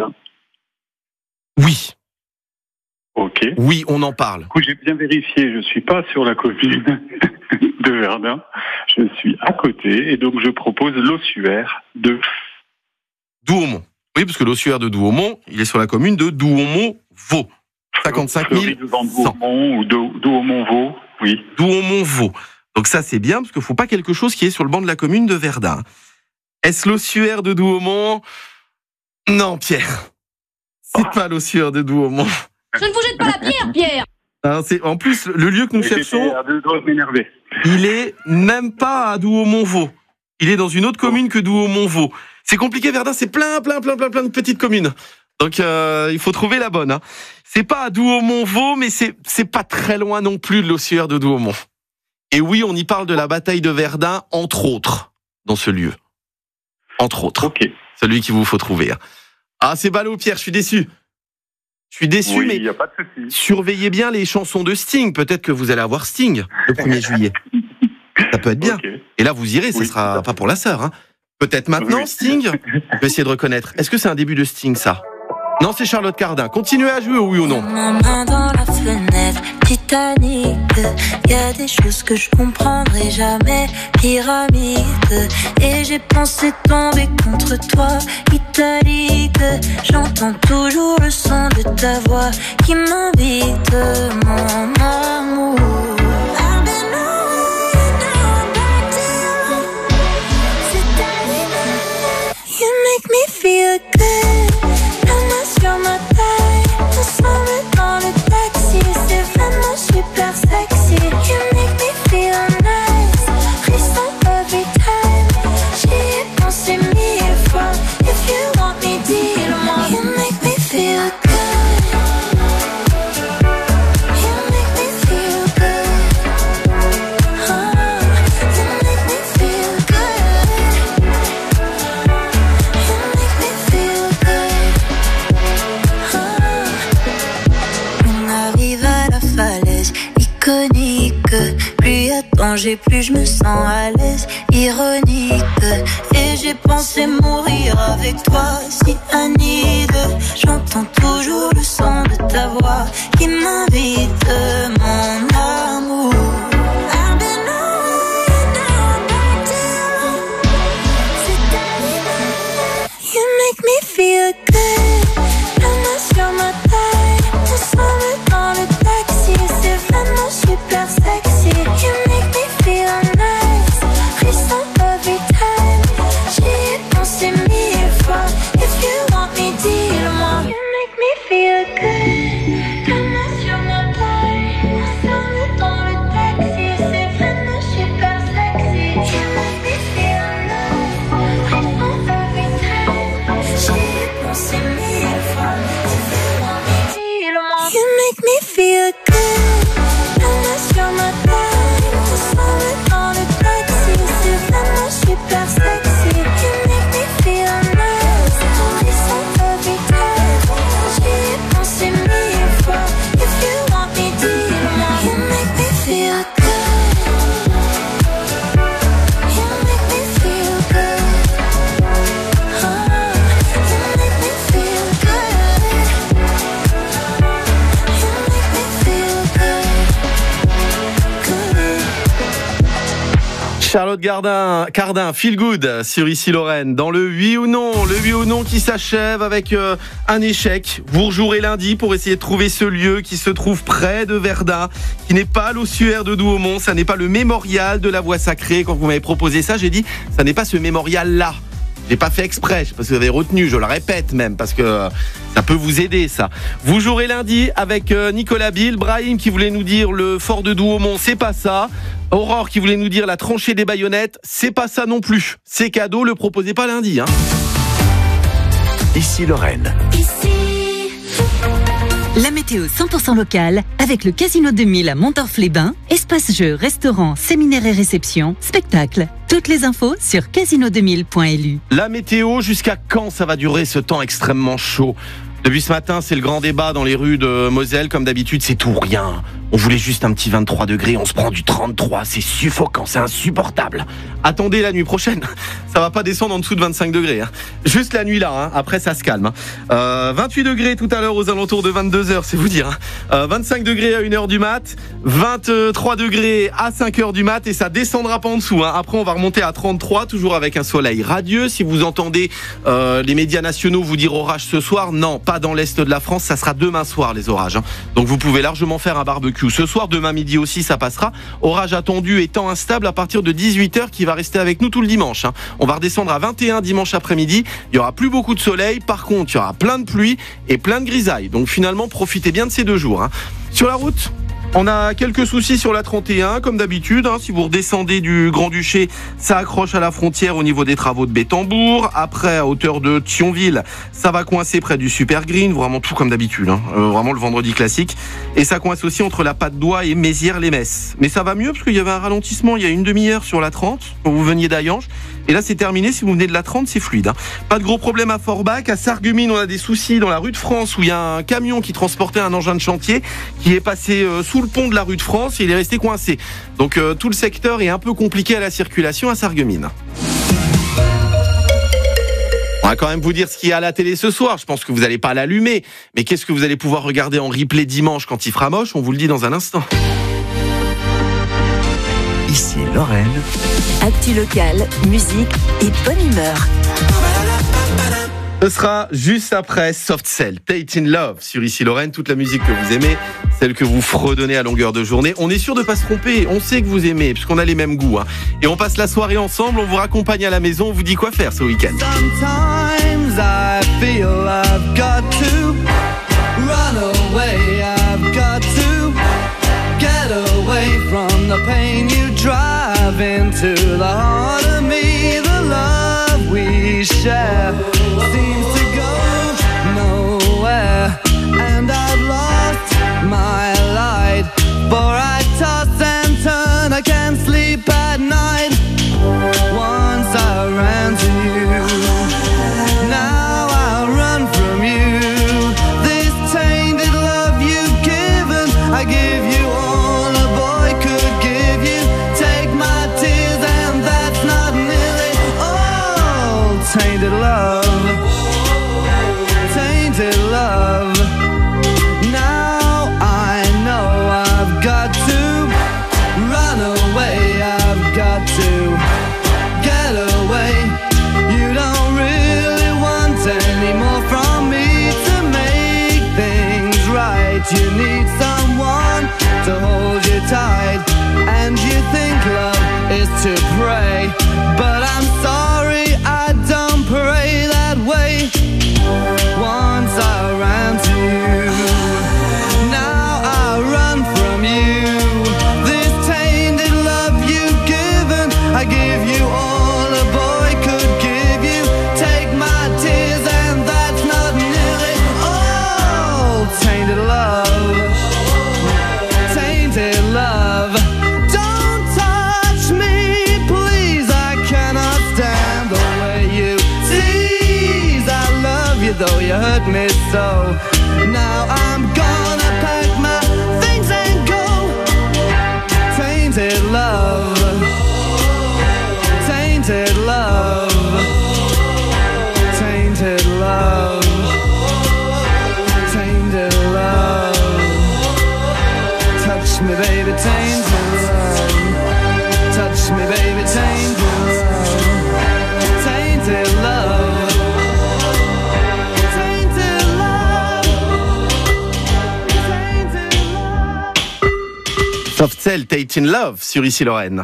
Oui. Ok. Oui, on en parle. Du coup, j'ai bien vérifié. Je suis pas sur la commune de Verdun. Je suis à côté, et donc je propose l'ossuaire de Douaumont. Oui, parce que l'ossuaire de Douaumont, il est sur la commune de Douaumont-Vaux. cinquante-cinq mille cent. Douaumont ou Douaumont-Vaux, oui. Douaumont-Vaux. Donc ça, c'est bien, parce qu'il ne faut pas quelque chose qui est sur le banc de la commune de Verdun. Est-ce l'ossuaire de Douaumont ? Non, Pierre. C'est oh. pas l'ossuaire de Douaumont. Je ne vous jette pas la pierre, Pierre. Alors, c'est, en plus, le lieu que nous cherchons, à deux doigts de m'énerver. Il est même pas à Douaumont-Vaux. Il est dans une autre commune que Douaumont-Vaux. C'est compliqué, Verdun, c'est plein, plein, plein, plein, plein de petites communes. Donc, euh, il faut trouver la bonne. Hein. C'est pas à Douaumont-Vaux, mais c'est, c'est pas très loin non plus de l'ossuaire de Douaumont. Et oui, on y parle de la bataille de Verdun, entre autres, dans ce lieu. Entre autres. Okay. Celui qu'il vous faut trouver. Ah, c'est ballot, Pierre, je suis déçu. Je suis déçu, oui, mais y a pas de souci. Surveillez bien les chansons de Sting. Peut-être que vous allez avoir Sting le premier juillet. Ça peut être bien. Okay. Et là, vous irez, ce oui, sera pas pour la sœur. Hein. Peut-être maintenant, oui. Sting. Je vais essayer de reconnaître. Est-ce que c'est un début de Sting, ça ? Non, c'est Charlotte Cardin. Continuez à jouer, oui ou non ? Ma main dans la fenêtre, Titanic. Y a des choses que je comprendrai jamais, pyramide. Et j'ai pensé tomber contre toi, italique. J'entends toujours le son de ta voix qui m'invite, mon amour. You make me feel good. La main sur ma taille, ensemble dans le taxi, c'est vraiment super sexy. You make me feel nice, frisson every time. J'y ai pensé mille fois. If you want me, dis-le-moi. You make me feel good. You make me feel good. Oh, you make me feel good. You make me feel good. Oh. On arrive à la falaise iconique. Plus y a danger, plus je me sens à l'aise. Ironique. Et j'ai pensé mourir avec toi, si anide. J'entends toujours le son de ta voix qui m'invite, mon amour. I've been away, now I'm back to c'est animal. You make me feel good. La main sur ma taille, ensemble dans le taxi, c'est vraiment super sexy. You make me feel nice, frisson every time. J'y ai pensé mille fois. If you want me, dis-le-moi. You make me feel good. La main sur ma taille, ensemble dans le taxi, c'est vraiment super sexy. You make me feel nice, frisson every time. J'y ai pensé mille fois. If you want me, dis-le-moi. You make me feel good. La main sur ma taille, ensemble dans le taxi, c'est vraiment super sexy. You make me feel nice, frisson every time. J'y ai pensé mille fois. If you want me, dis-le-moi. You make me feel good. You make me feel good. Oh, you make me feel good. Charlotte Cardin, Cardin, Feel Good sur Ici Lorraine. Dans le oui ou non, le oui ou non qui s'achève avec euh, un échec. Vous rejouerez lundi pour essayer de trouver ce lieu qui se trouve près de Verdun, qui n'est pas l'ossuaire de Douaumont, ça n'est pas le mémorial de la voie sacrée. Quand vous m'avez proposé ça, j'ai dit, ça n'est pas ce mémorial-là. J'ai pas fait exprès, parce que vous avez retenu, je le répète même, parce que ça peut vous aider, ça. Vous jouerez lundi avec Nicolas Bill, Brahim qui voulait nous dire le fort de Douaumont, c'est pas ça. Aurore qui voulait nous dire la tranchée des baïonnettes, c'est pas ça non plus. C'est cadeau, le proposez pas lundi, hein. Ici Lorraine. Ici. La météo cent pour cent locale avec le Casino deux mille à Montorf-les-Bains, espace jeux, restaurant, séminaire et réception, spectacle. Toutes les infos sur casino deux mille point l u. La météo, jusqu'à quand ça va durer ce temps extrêmement chaud ? Depuis ce matin, c'est le grand débat dans les rues de Moselle. Comme d'habitude, c'est tout ou rien. On voulait juste un petit vingt-trois degrés, on se prend du trente-trois. C'est suffocant, c'est insupportable. Attendez la nuit prochaine, ça va pas descendre en dessous de vingt-cinq degrés. Hein. Juste la nuit là, hein. Après ça se calme. Hein. Euh, vingt-huit degrés tout à l'heure aux alentours de vingt-deux heures, c'est vous dire. Hein. Euh, vingt-cinq degrés à une heure du mat, vingt-trois degrés à cinq heures du mat et ça descendra pas en dessous. Hein. Après, on va remonter à trente-trois, toujours avec un soleil radieux. Si vous entendez euh, les médias nationaux vous dire orage ce soir, non, pas dans l'est de la France, ça sera demain soir les orages. Hein. Donc vous pouvez largement faire un barbecue ce soir, demain midi aussi ça passera. Orage attendu et temps instable à partir de dix-huit heures qui va rester avec nous tout le dimanche. Hein. On va redescendre à vingt et un dimanche après-midi. Il y aura plus beaucoup de soleil. Par contre, il y aura plein de pluie et plein de grisailles. Donc finalement, profitez bien de ces deux jours. Hein. Sur la route, on a quelques soucis sur la trente et un, comme d'habitude. Hein, si vous redescendez du Grand-Duché, ça accroche à la frontière au niveau des travaux de Bétambourg. Après, à hauteur de Thionville, ça va coincer près du Super Green. Vraiment tout comme d'habitude. Hein, euh, vraiment le vendredi classique. Et ça coince aussi entre la Patte d'Oie et Mézières-les-Messes. Mais ça va mieux parce qu'il y avait un ralentissement il y a une demi-heure sur la trente, quand vous veniez d'Ayange. Et là, c'est terminé. Si vous venez de la trente, c'est fluide. Hein. Pas de gros problème à Forbach. À Sarreguemines, on a des soucis dans la rue de France où il y a un camion qui transportait un engin de chantier qui est passé euh, sous le pont de la rue de France et il est resté coincé. Donc euh, tout le secteur est un peu compliqué à la circulation à Sarreguemines. On va quand même vous dire ce qu'il y a à la télé ce soir. Je pense que vous n'allez pas l'allumer. Mais qu'est-ce que vous allez pouvoir regarder en replay dimanche quand il fera moche ? On vous le dit dans un instant. Ici Lorraine. Actu locale, musique et bonne humeur. Ce sera juste après Soft Cell, Tate in Love sur Ici Lorraine. Toute la musique que vous aimez, celle que vous fredonnez à longueur de journée. On est sûr de pas se tromper, on sait que vous aimez, puisqu'on a les mêmes goûts. Hein. Et on passe la soirée ensemble, on vous raccompagne à la maison, on vous dit quoi faire ce week-end. Sometimes I feel I've got to run away, I've got to get away from the pain you drive into the heart of me, the love we share. Seems to go nowhere, and I've lost my light. For I toss and turn, I can't sleep at night. Once I ran to you, now I run from you. This tainted love you've given, I give you all a boy could give you. Take my tears and that's not nearly all. Tainted love. Love. Now I know I've got to run away, I've got to get away. You don't really want any more from me to make things right. You need someone to hold you tight, and you think love is to pray, but I'm sorry I don't pray that way. Once I ran to you, now I run from you. This tainted love you've given, I give you all a boy could give you. Take my tears and that's not nearly all. Tainted love, tainted love. Don't touch me, please, I cannot stand the way you tease. I love you though you hurt me so. Now I'm gonna pack my things and go. Tainted love, tainted love, tainted love, tainted love. Touch me baby, tainted love. Touch me baby, tainted love. Soft Cell, Tate in Love sur Ici Lorraine.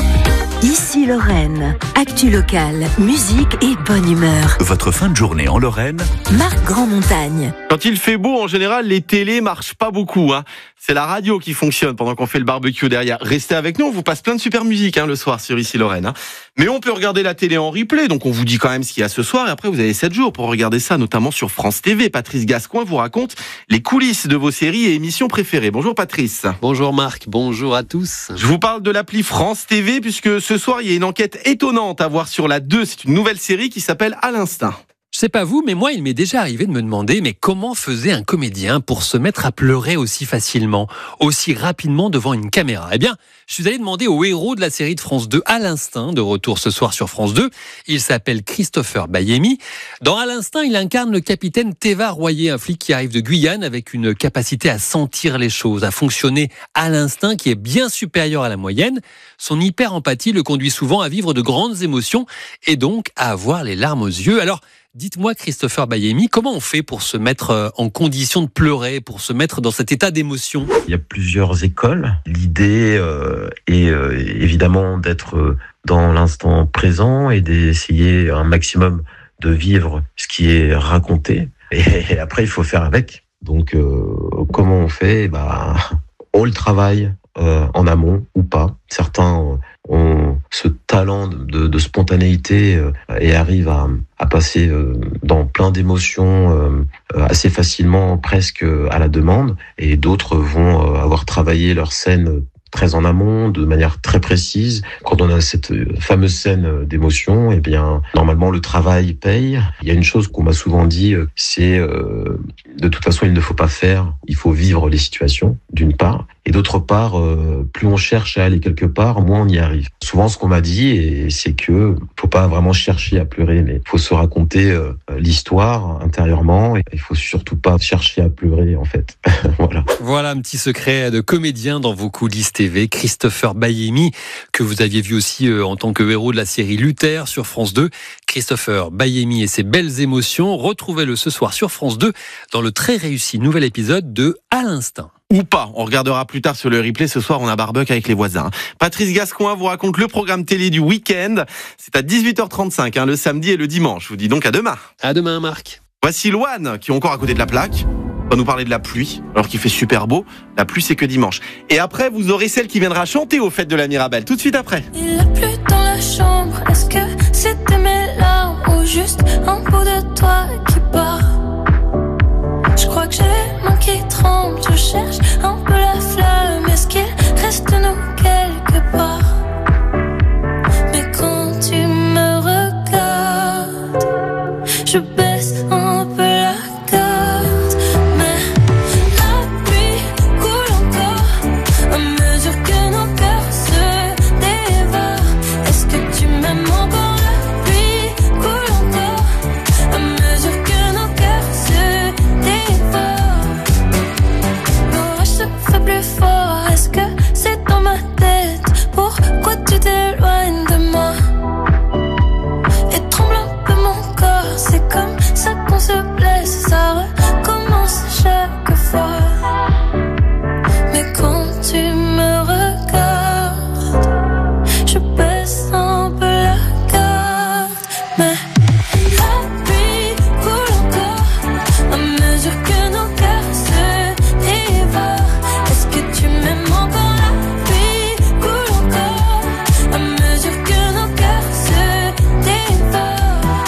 Ici Lorraine, actu locale, musique et bonne humeur. Votre fin de journée en Lorraine, Marc Grandmontagne. Quand il fait beau, en général, les télés marchent pas beaucoup. Hein. C'est la radio qui fonctionne pendant qu'on fait le barbecue derrière. Restez avec nous, on vous passe plein de super musique hein, le soir sur Ici Lorraine. Hein. Mais on peut regarder la télé en replay, donc on vous dit quand même ce qu'il y a ce soir. Et après, vous avez sept jours pour regarder ça, notamment sur France T V. Patrice Gascoin vous raconte les coulisses de vos séries et émissions préférées. Bonjour Patrice. Bonjour Marc, bonjour à tous. Je vous parle de l'appli France T V, puisque ce soir, il y a une enquête étonnante à voir sur la deux. C'est une nouvelle série qui s'appelle À l'instinct. Je sais pas vous, mais moi, il m'est déjà arrivé de me demander, mais comment faisait un comédien pour se mettre à pleurer aussi facilement, aussi rapidement devant une caméra ? Eh bien, je suis allé demander au héros de la série de France deux, À l'instinct, de retour ce soir sur France deux. Il s'appelle Christopher Bayemi. Dans À l'instinct, il incarne le capitaine Théva Royer, un flic qui arrive de Guyane avec une capacité à sentir les choses, à fonctionner à l'instinct qui est bien supérieure à la moyenne. Son hyper-empathie le conduit souvent à vivre de grandes émotions et donc à avoir les larmes aux yeux. Alors, dites-moi, Christopher Bayemi, comment on fait pour se mettre en condition de pleurer, pour se mettre dans cet état d'émotion ? Il y a plusieurs écoles. L'idée euh, est euh, évidemment d'être dans l'instant présent et d'essayer un maximum de vivre ce qui est raconté. Et après, il faut faire avec. Donc, euh, comment on fait ? Bah, on le travaille euh, en amont ou pas. Certains ont ce talent de, de spontanéité euh, et arrivent à, à passer euh, dans plein d'émotions euh, assez facilement, presque à la demande. Et d'autres vont euh, avoir travaillé leur scène très en amont, de manière très précise. Quand on a cette fameuse scène d'émotion, eh bien, normalement, le travail paye. Il y a une chose qu'on m'a souvent dit, c'est euh, de toute façon, il ne faut pas faire, il faut vivre les situations, d'une part. Et d'autre part, euh, plus on cherche à aller quelque part, moins on y arrive. Souvent, ce qu'on m'a dit, et c'est que faut pas vraiment chercher à pleurer, mais faut se raconter euh, l'histoire intérieurement. Et il faut surtout pas chercher à pleurer, en fait. Voilà. Voilà un petit secret de comédien dans vos coulisses T V. Christopher Bayemi, que vous aviez vu aussi euh, en tant que héros de la série Luther sur France deux. Christopher Bayemi et ses belles émotions. Retrouvez-le ce soir sur France deux dans le très réussi nouvel épisode de À l'instinct. Ou pas, on regardera plus tard sur le replay. Ce soir, on a barbecue avec les voisins. Patrice Gascoin vous raconte le programme télé du week-end. C'est à dix-huit heures trente-cinq, hein, le samedi et le dimanche. Je vous dis donc à demain. À demain, Marc. Voici Loane, qui est encore à côté de la plaque. On va nous parler de la pluie, alors qu'il fait super beau. La pluie, c'est que dimanche. Et après, vous aurez celle qui viendra chanter aux fêtes de la Mirabelle. Tout de suite après. Il a plu dans la chambre. Est-ce que c'était mes larmes ou juste un bout de toi qui part? Je crois que j'ai les mains qui tremblent. Je cherche un peu la flamme. Est-ce qu'il reste de nous quelque part? Mais quand tu me regardes, je baisse un peu la garde. Mais la pluie coule encore à mesure que nos cœurs se dévorent. Est-ce que tu m'aimes encore? La pluie coule encore à mesure que nos cœurs se dévorent. L'orage se fait plus fort. Est-ce que c'est dans ma tête? Pourquoi tu t'éloignes de moi? Et tremble un peu mon corps. C'est comme ça qu'on se blesse. Ça recommence chaque fois. Mais quand tu me regardes, je baisse un peu la garde. Mais la pluie coule encore à mesure que nos cœurs se dévorent. Est-ce que tu m'aimes encore? La pluie coule encore à mesure que nos cœurs se dévorent.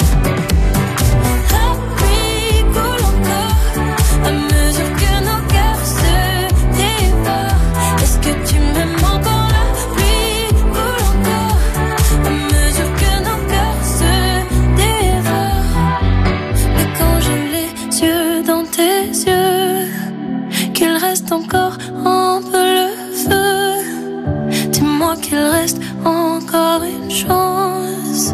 La pluie coule encore à mesure que nos cœurs se dévorent. Est-ce que tu m'aimes encore? La pluie coule encore à mesure que nos cœurs se dévorent. Mais quand j'ai les yeux dans tes yeux, qu'il reste encore un peu le feu, dis-moi qu'il reste encore une chance.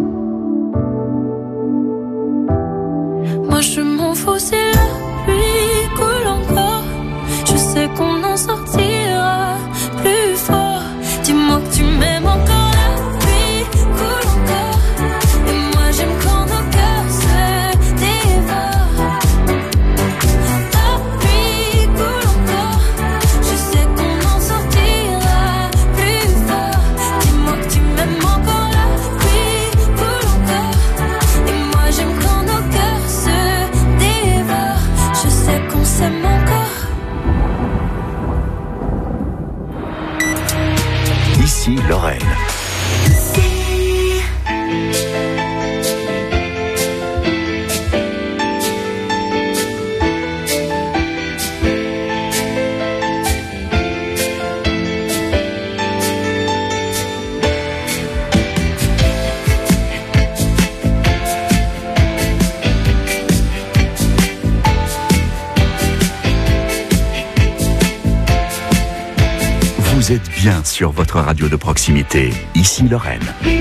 Moi je m'en fous si la pluie coule encore. Je sais qu'on en sortira plus fort. Dis-moi que tu m'aimes encore. La pluie coule encore. Et moi j'aime quand nos cœurs se dévorent. La pluie coule encore. Je sais qu'on en sortira Vous êtes bien sur votre radio de proximité. Ici Lorraine.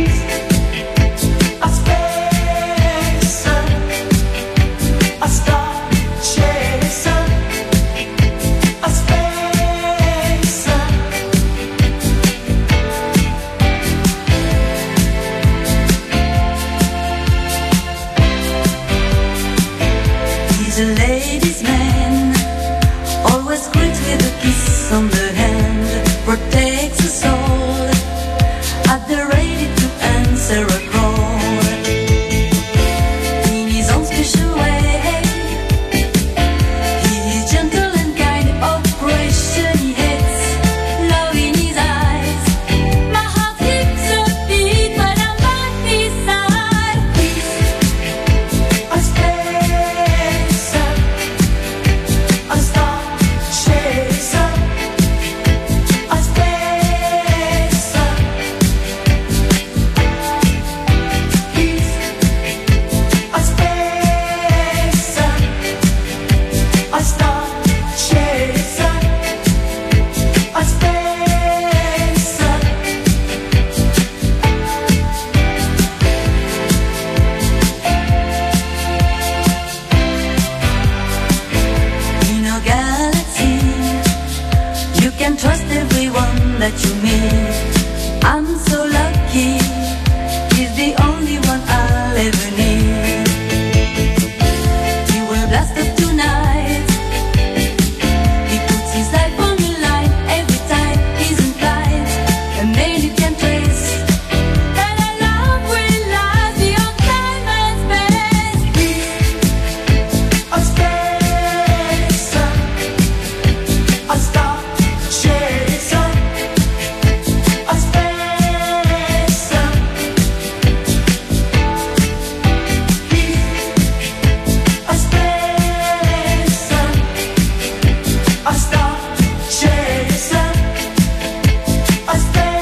A ladies' man, always greet with a kiss on the hand, protects us all, at the ready to answer a call. In his own special way, he is gentle and kind, operation he hates, love in his eyes. My heart skips a beat when I'm by his side. He's a space. A star chaser, a spacer. He's a spacer, a star chaser, a spacer. In a galaxy, you can trust everyone that you meet. I'm so lucky, he's the only one I'll ever need. He will blast up tonight. He puts his life on the line every time he's in flight. A man you can trace. And our love will last beyond time and space. He's a spacer, a star chaser, a spacer. He's a spacer, a star chaser, a spacer.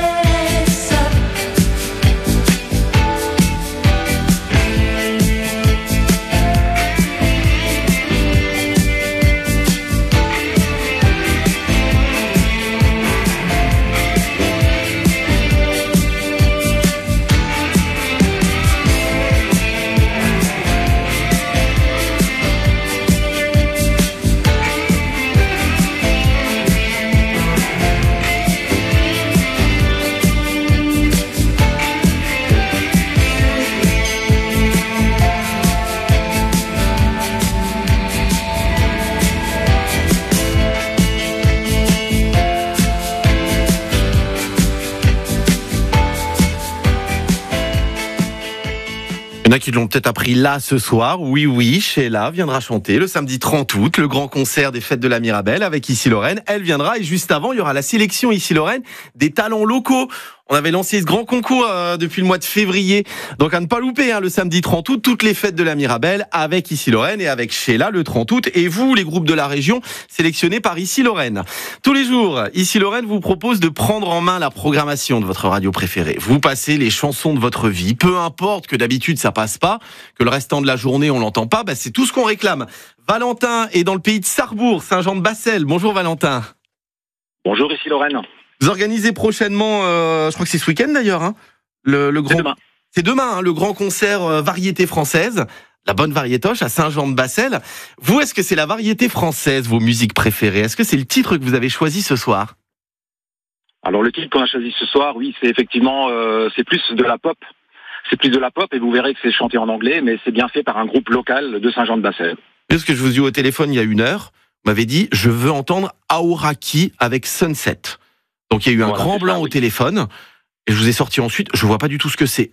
Il y en a qui l'ont peut-être appris là ce soir. Oui, oui, Sheila viendra chanter le samedi trente août, le grand concert des Fêtes de la Mirabelle avec Ici Lorraine. Elle viendra et juste avant, il y aura la sélection Ici Lorraine des talents locaux. On avait lancé ce grand concours euh, depuis le mois de février. Donc à ne pas louper, hein, le samedi trente août, toutes les Fêtes de la Mirabelle avec Ici Lorraine et avec Sheila le trente août. Et vous, les groupes de la région, sélectionnés par Ici Lorraine. Tous les jours, Ici Lorraine vous propose de prendre en main la programmation de votre radio préférée. Vous passez les chansons de votre vie. Peu importe que d'habitude ça passe pas, que le restant de la journée on l'entend pas, bah, c'est tout ce qu'on réclame. Valentin est dans le pays de Sarrebourg, Saint-Jean-de-Bassel. Bonjour Valentin. Bonjour, ici Lorraine. Vous organisez prochainement, euh, je crois que c'est ce week-end d'ailleurs, hein, le, le grand. C'est demain. C'est demain, hein, le grand concert euh, variété française, la bonne variétoche à Saint-Jean-de-Bassel. Vous, est-ce que c'est la variété française, vos musiques préférées? Est-ce que c'est le titre que vous avez choisi ce soir? Alors le titre qu'on a choisi ce soir, oui, c'est effectivement, euh, c'est plus de la pop. C'est plus de la pop et vous verrez que c'est chanté en anglais, mais c'est bien fait par un groupe local de Saint-Jean-de-Bassel. Parce que je vous ai eu au téléphone il y a une heure, vous m'avez dit, je veux entendre Aoraki avec Sunset. Donc il y a eu un Voilà, grand c'est blanc ça, au oui. téléphone. Et je vous ai sorti ensuite, je vois pas du tout ce que c'est.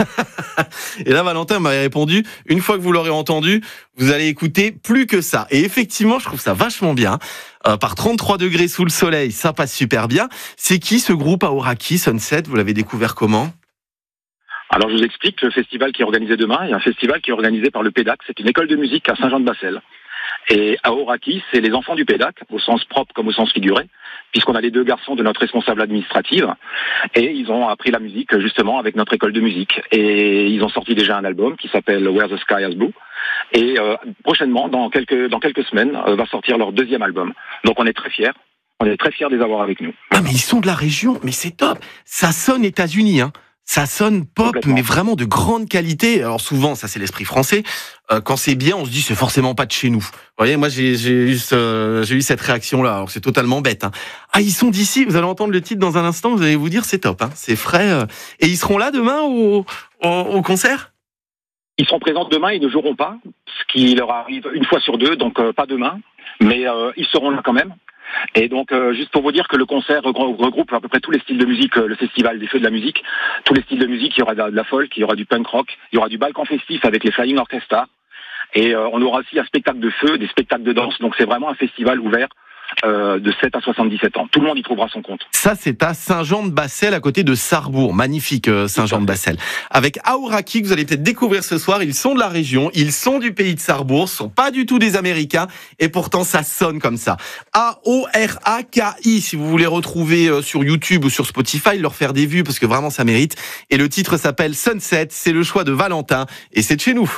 Et là, Valentin m'avait répondu, une fois que vous l'aurez entendu, vous allez écouter plus que ça. Et effectivement, je trouve ça vachement bien. Euh, par trente-trois degrés sous le soleil, ça passe super bien. C'est qui ce groupe Aoraki, Sunset? Vous l'avez découvert comment? Alors je vous explique, le festival qui est organisé demain, il y a un festival qui est organisé par le PEDAC, c'est une école de musique à Saint-Jean-de-Bassel. Et Aoraki, c'est les enfants du PEDAC, au sens propre comme au sens figuré, puisqu'on a les deux garçons de notre responsable administrative, et ils ont appris la musique justement avec notre école de musique. Et ils ont sorti déjà un album qui s'appelle Where the Sky Has Blue, et euh, prochainement, dans quelques, dans quelques semaines, euh, va sortir leur deuxième album. Donc on est très fiers On est très fiers de les avoir avec nous. Ah, mais ils sont de la région, mais c'est top. Ça sonne États-Unis, hein. Ça sonne pop, mais vraiment de grande qualité. Alors souvent, ça c'est l'esprit français. Euh, quand c'est bien, on se dit c'est forcément pas de chez nous. Vous voyez, moi j'ai, j'ai, eu, ce, j'ai eu cette réaction-là. Alors c'est totalement bête. Hein. Ah, ils sont d'ici. Vous allez entendre le titre dans un instant. Vous allez vous dire c'est top. Hein. C'est frais. Euh. Et ils seront là demain au, au, au concert ? Ils seront présents demain, ils ne joueront pas, ce qui leur arrive une fois sur deux, donc euh, pas demain. Mais euh, ils seront là quand même. Et donc, euh, juste pour vous dire que le concert regroupe à peu près tous les styles de musique, euh, le festival des Feux de la musique, tous les styles de musique, il y aura de la, de la folk, il y aura du punk rock, il y aura du Balkan festif avec les Flying Orchestra, et euh, on aura aussi un spectacle de feu, des spectacles de danse, donc c'est vraiment un festival ouvert euh, de sept à soixante-dix-sept ans. Tout le monde y trouvera son compte. Ça, c'est à Saint-Jean-de-Bassel, à côté de Sarrebourg. Magnifique, euh, Saint-Jean-de-Bassel. Avec Aoraki, que vous allez peut-être découvrir ce soir. Ils sont de la région, ils sont du pays de Sarrebourg, ce sont pas du tout des Américains, et pourtant ça sonne comme ça. A O R A K I, si vous voulez retrouver euh, sur YouTube ou sur Spotify, leur faire des vues, parce que vraiment ça mérite. Et le titre s'appelle Sunset, c'est le choix de Valentin, et c'est de chez nous.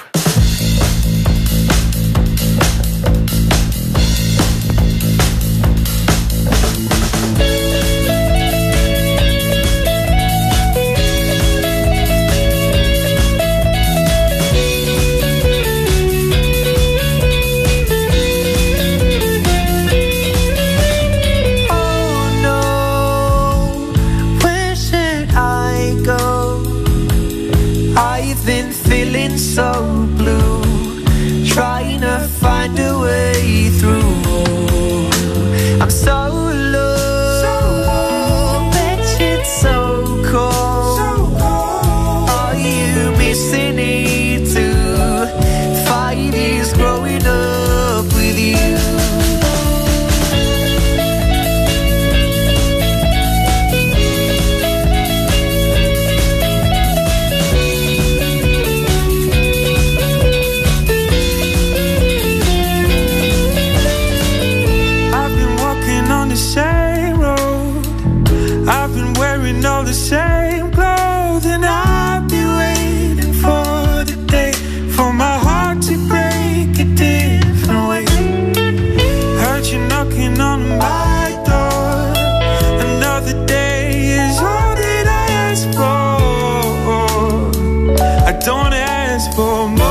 So blue, trying to find a way through. I'm so low, bet it's so cold. Are you missing it too? Fight is growing up with you. All the same clothes, and I've been waiting for the day for my heart to break a different way. Heard you knocking on my door. Another day is all that I ask for. I don't ask for more.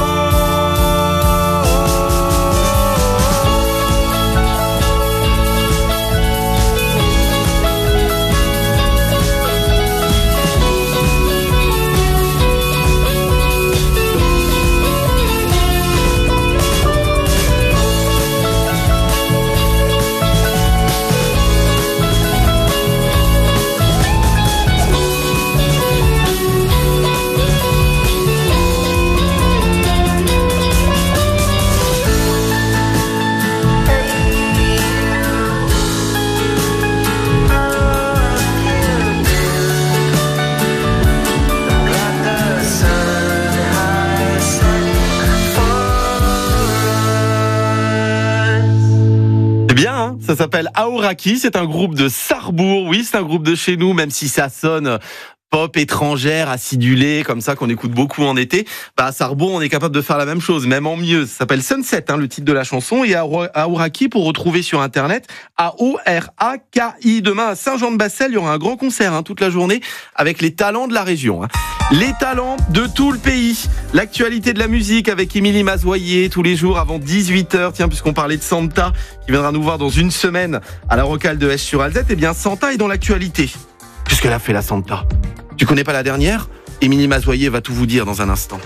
Ça s'appelle Aoraki, c'est un groupe de Sarrebourg. Oui, c'est un groupe de chez nous, même si ça sonne pop étrangère, acidulée, comme ça, qu'on écoute beaucoup en été. Bah, à Sarrebourg, on est capable de faire la même chose, même en mieux. Ça s'appelle Sunset, hein, le titre de la chanson. Et Aoraki, pour retrouver sur Internet, A O R A K I. Demain, à Saint-Jean-de-Bassel, il y aura un grand concert, hein, toute la journée, avec les talents de la région. Hein. Les talents de tout le pays. L'actualité de la musique avec Émilie Mazoyer, tous les jours avant dix-huit heures. Tiens, puisqu'on parlait de Santa, qui viendra nous voir dans une semaine à la Rocale de Esch-sur-Alzette, eh bien, Santa est dans l'actualité. Qu'est-ce qu'elle a fait, la Santa ? Tu connais pas la dernière ? Émilie Mazoyer va tout vous dire dans un instant.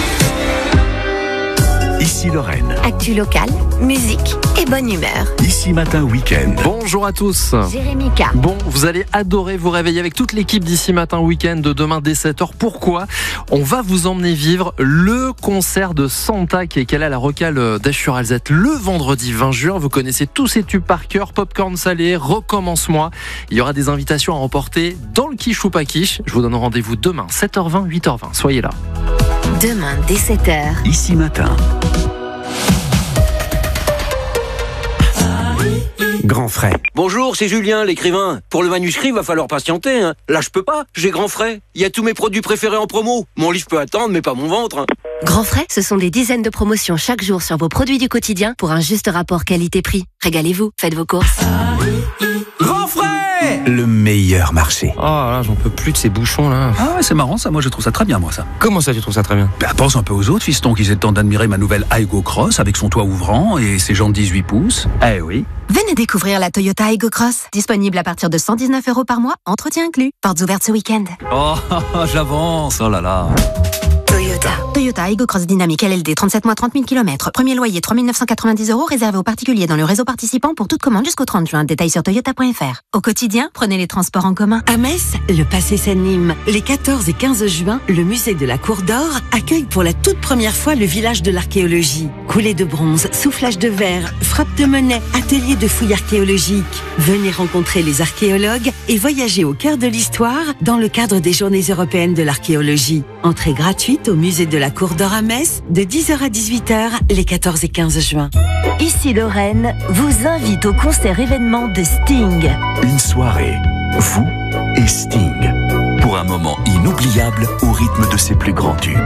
Ici Lorraine. Actu locale, musique et bonne humeur. Ici Matin Week-end. Bonjour à tous. Jérémy K. Bon, vous allez adorer vous réveiller avec toute l'équipe d'Ici Matin Week-end de demain dès sept heures. Pourquoi ? On va vous emmener vivre le concert de Santa qui est calé à la Rocale d'Esch-sur-Alzette le vendredi vingt juin. Vous connaissez tous ces tubes par cœur, Popcorn salé, Recommence-moi. Il y aura des invitations à remporter dans le quiche ou pas quiche. Je vous donne rendez-vous demain sept heures vingt, huit heures vingt. Soyez là. Demain dès sept heures. Ici Matin. Grand frais. Bonjour, c'est Julien, l'écrivain. Pour le manuscrit, va falloir patienter. Hein. Là, je peux pas, j'ai grand frais. Il y a tous mes produits préférés en promo. Mon livre peut attendre, mais pas mon ventre. Hein. Grand frais, ce sont des dizaines de promotions chaque jour sur vos produits du quotidien pour un juste rapport qualité-prix. Régalez-vous, faites vos courses. le meilleur marché. Oh là, j'en peux plus de ces bouchons là. Ah ouais, c'est marrant ça, moi je trouve ça très bien moi ça. Comment ça tu trouves ça très bien? Bah, pense un peu aux autres fistons qui aient le temps d'admirer ma nouvelle Aygo Cross avec son toit ouvrant et ses jantes dix-huit pouces. Eh oui. Venez découvrir la Toyota Aygo Cross. Disponible à partir de cent dix-neuf euros par mois, entretien inclus. Portes ouvertes ce week-end. Oh, j'avance, oh là là. Toyota. Toyota Aygo Cross Dynamique L L D, trente-sept mois, trente mille kilomètres. Premier loyer, trois mille neuf cent quatre-vingt-dix euros, réservé aux particuliers dans le réseau participant pour toute commande jusqu'au trente juin. Détails sur toyota point f r. Au quotidien, prenez les transports en commun. À Metz, le passé s'anime. Les quatorze et quinze juin, le musée de la Cour d'Or accueille pour la toute première fois le village de l'archéologie. Coulées de bronze, soufflage de verre, frappe de monnaie, atelier de fouilles archéologiques. Venez rencontrer les archéologues et voyager au cœur de l'histoire dans le cadre des Journées européennes de l'archéologie. Entrée gratuite au musée de la Cour d'Or à Metz de dix heures à dix-huit heures les quatorze et quinze juin. Ici Lorraine vous invite au concert événement de Sting. Une soirée, vous et Sting, pour un moment inoubliable au rythme de ses plus grands tubes.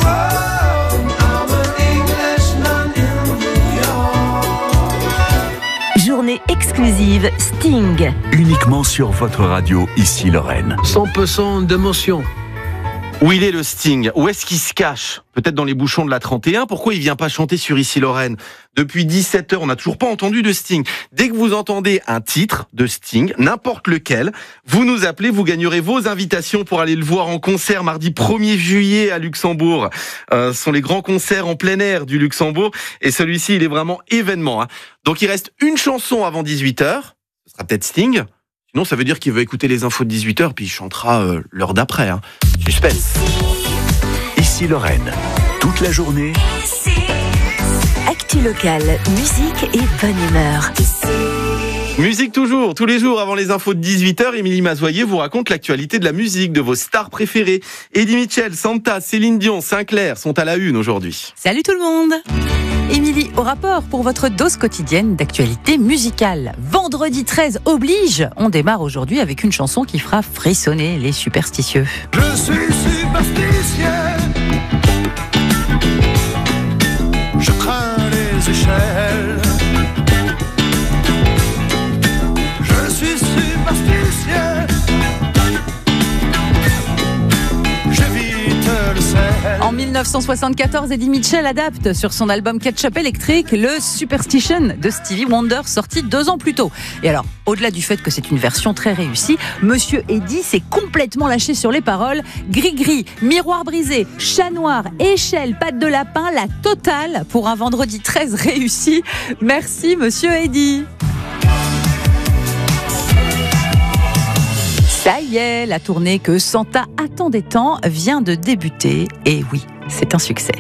Journée exclusive Sting. Uniquement sur votre radio, ici Lorraine. cent pour cent d'émotion. Où il est le Sting? Où est-ce qu'il se cache? Peut-être dans les bouchons de la trente et un. Pourquoi il vient pas chanter sur Ici Lorraine? Depuis dix-sept heures, on n'a toujours pas entendu de Sting. Dès que vous entendez un titre de Sting, n'importe lequel, vous nous appelez, vous gagnerez vos invitations pour aller le voir en concert mardi premier juillet à Luxembourg. Euh, ce sont les grands concerts en plein air du Luxembourg. Et celui-ci, il est vraiment événement. Hein. Donc il reste une chanson avant dix-huit heures. Ce sera peut-être Sting. Sinon, ça veut dire qu'il veut écouter les infos de dix-huit heures, puis il chantera euh, l'heure d'après. Hein. Suspense. Ici Lorraine, toute la journée. Actu locale, musique et bonne humeur. Musique toujours, tous les jours avant les infos de dix-huit heures, Émilie Mazoyer vous raconte l'actualité de la musique, de vos stars préférées. Eddie Mitchell, Santa, Céline Dion, Sinclair sont à la une aujourd'hui. Salut tout le monde! Émilie, au rapport pour votre dose quotidienne d'actualité musicale. Vendredi treize oblige, on démarre aujourd'hui avec une chanson qui fera frissonner les superstitieux. Je suis superstitieux. Je crains les échelles. Je suis superstitieux. J'évite le sel. En dix-neuf cent soixante-quatorze, Eddie Mitchell adapte sur son album Ketchup Electric le Superstition de Stevie Wonder, sorti deux ans plus tôt. Et alors, au-delà du fait que c'est une version très réussie, Monsieur Eddie s'est complètement lâché sur les paroles. Gris-gris, miroir brisé, chat noir, échelle, patte de lapin, la totale pour un vendredi treize réussi. Merci Monsieur Eddie. Ça y est, la tournée que Santa attendait tant vient de débuter. Et oui, c'est un succès.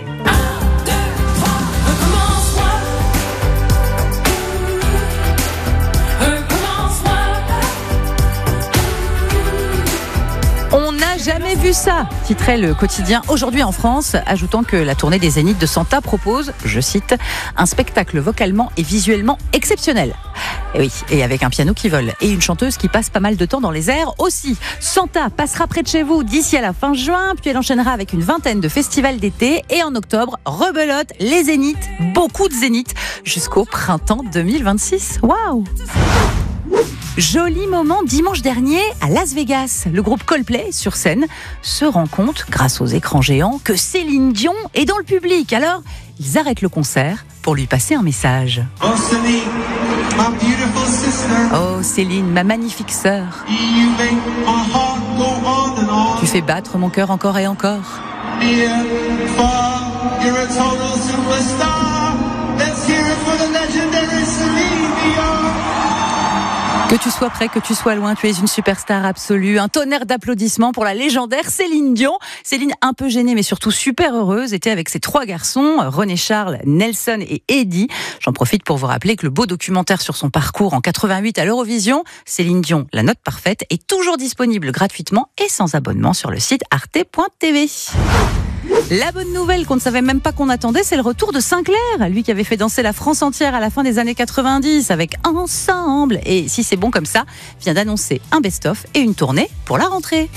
On n'a jamais vu ça, titrait le quotidien Aujourd'hui en France, ajoutant que la tournée des Zéniths de Santa propose, je cite, un spectacle vocalement et visuellement exceptionnel. Et oui, et avec un piano qui vole et une chanteuse qui passe pas mal de temps dans les airs aussi. Santa passera près de chez vous d'ici à la fin juin, puis elle enchaînera avec une vingtaine de festivals d'été et en octobre, rebelote les Zéniths, beaucoup de Zéniths, jusqu'au printemps deux mille vingt-six. Waouh! Joli moment dimanche dernier à Las Vegas. Le groupe Coldplay, sur scène, se rend compte, grâce aux écrans géants, que Céline Dion est dans le public. Alors, ils arrêtent le concert pour lui passer un message. Oh Céline, my beautiful sister. Oh Céline, ma magnifique sœur. You make my heart go on and on. Tu fais battre mon cœur encore et encore. You're a total superstar. Let's hear it for the legendary Céline Dion. Que tu sois près, que tu sois loin, tu es une superstar absolue. Un tonnerre d'applaudissements pour la légendaire Céline Dion. Céline, un peu gênée, mais surtout super heureuse, était avec ses trois garçons, René Charles, Nelson et Eddie. J'en profite pour vous rappeler que le beau documentaire sur son parcours en quatre-vingt-huit à l'Eurovision, Céline Dion, la note parfaite, est toujours disponible gratuitement et sans abonnement sur le site arte point t v. La bonne nouvelle qu'on ne savait même pas qu'on attendait, c'est le retour de Sinclair, lui qui avait fait danser la France entière à la fin des années quatre-vingt-dix avec Ensemble. Et si c'est bon comme ça, vient d'annoncer un best-of et une tournée pour la rentrée.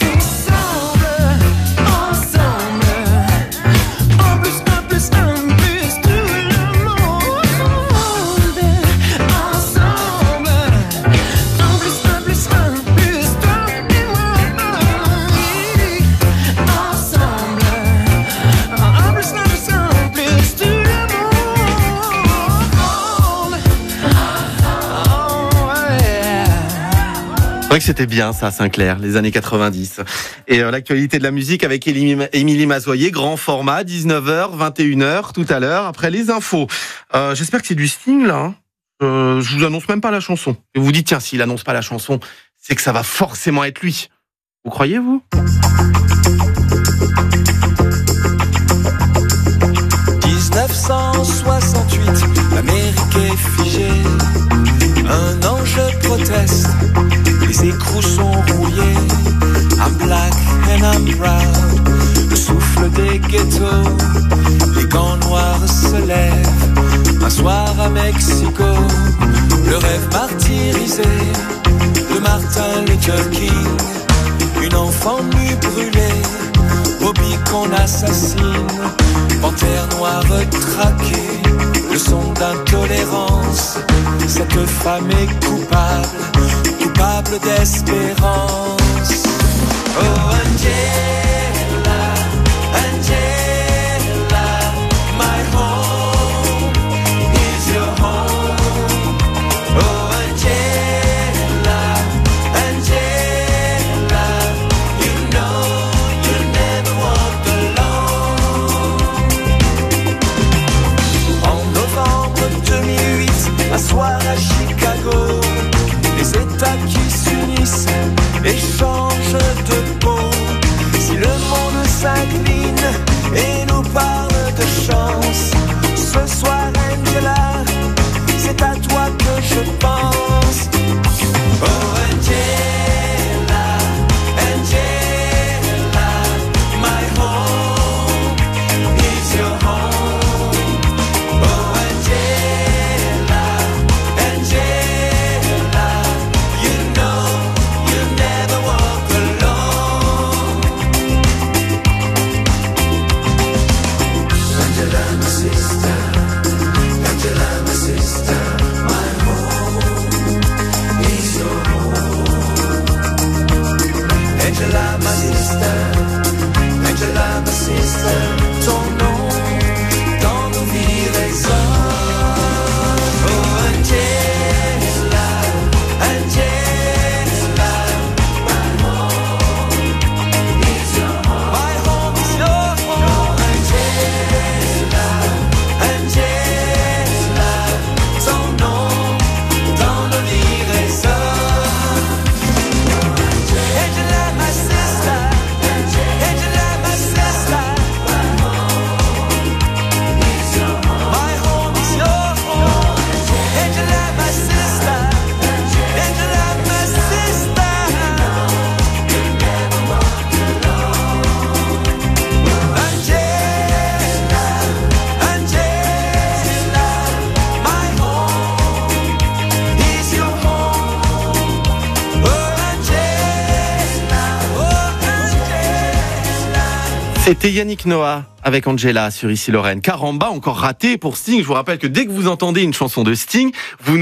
vrai que c'était bien ça, Sinclair, les années quatre-vingt-dix. Et euh, l'actualité de la musique avec Émilie, Émilie Mazoyer, grand format, dix-neuf heures, vingt et une heures, tout à l'heure, après les infos. Euh, j'espère que c'est du Sting, là. Hein. Euh, je vous annonce même pas la chanson. Et vous vous dites, tiens, s'il annonce pas la chanson, c'est que ça va forcément être lui. Vous croyez, vous ? dix-neuf cent soixante-huit, l'Amérique est figée. Un ange proteste, les écrous sont rouillés. I'm black and I'm proud. Le souffle des ghettos, les gants noirs se lèvent. Un soir à Mexico, le rêve martyrisé de Martin Luther King. Une enfant nue brûlée, Bobby qu'on assassine. Panthère noire traquée, le son d'intolérance. Cette femme est coupable, coupable d'espérance. Oh Angela, Angela, my home is your home. Oh Angela, Angela, you know you never walk alone. En novembre deux mille huit, un soir à Chicago, les États qui s'unissent et changent de peau. Si le monde s'incline et nous parle de chance, ce soir Angela, c'est à toi que je pense. Oh Angela, Angela, my home is your home. Oh Angela, Angela, you know you never walk alone. Angela, my sister, Angela, my sister, my home is your home. Angela, my sister, Angela, my sister, ton nom dans nos vies résonne. Oh Angela, Angela, my home is your home. My home is your home. Angela, Angela, ton nom dans nos vies résonne. Angela, my sister, Angela, my sister, my home is your home. My home is your home. Angela, my sister, Angela, my sister. You never walk alone. Angela, Angela, my home is your home. Oh Angela, oh Angela. C'était Yannick Noah avec Angela sur Ici Lorraine. Caramba, encore raté pour Sting. Je vous rappelle que dès que vous entendez une chanson de Sting, vous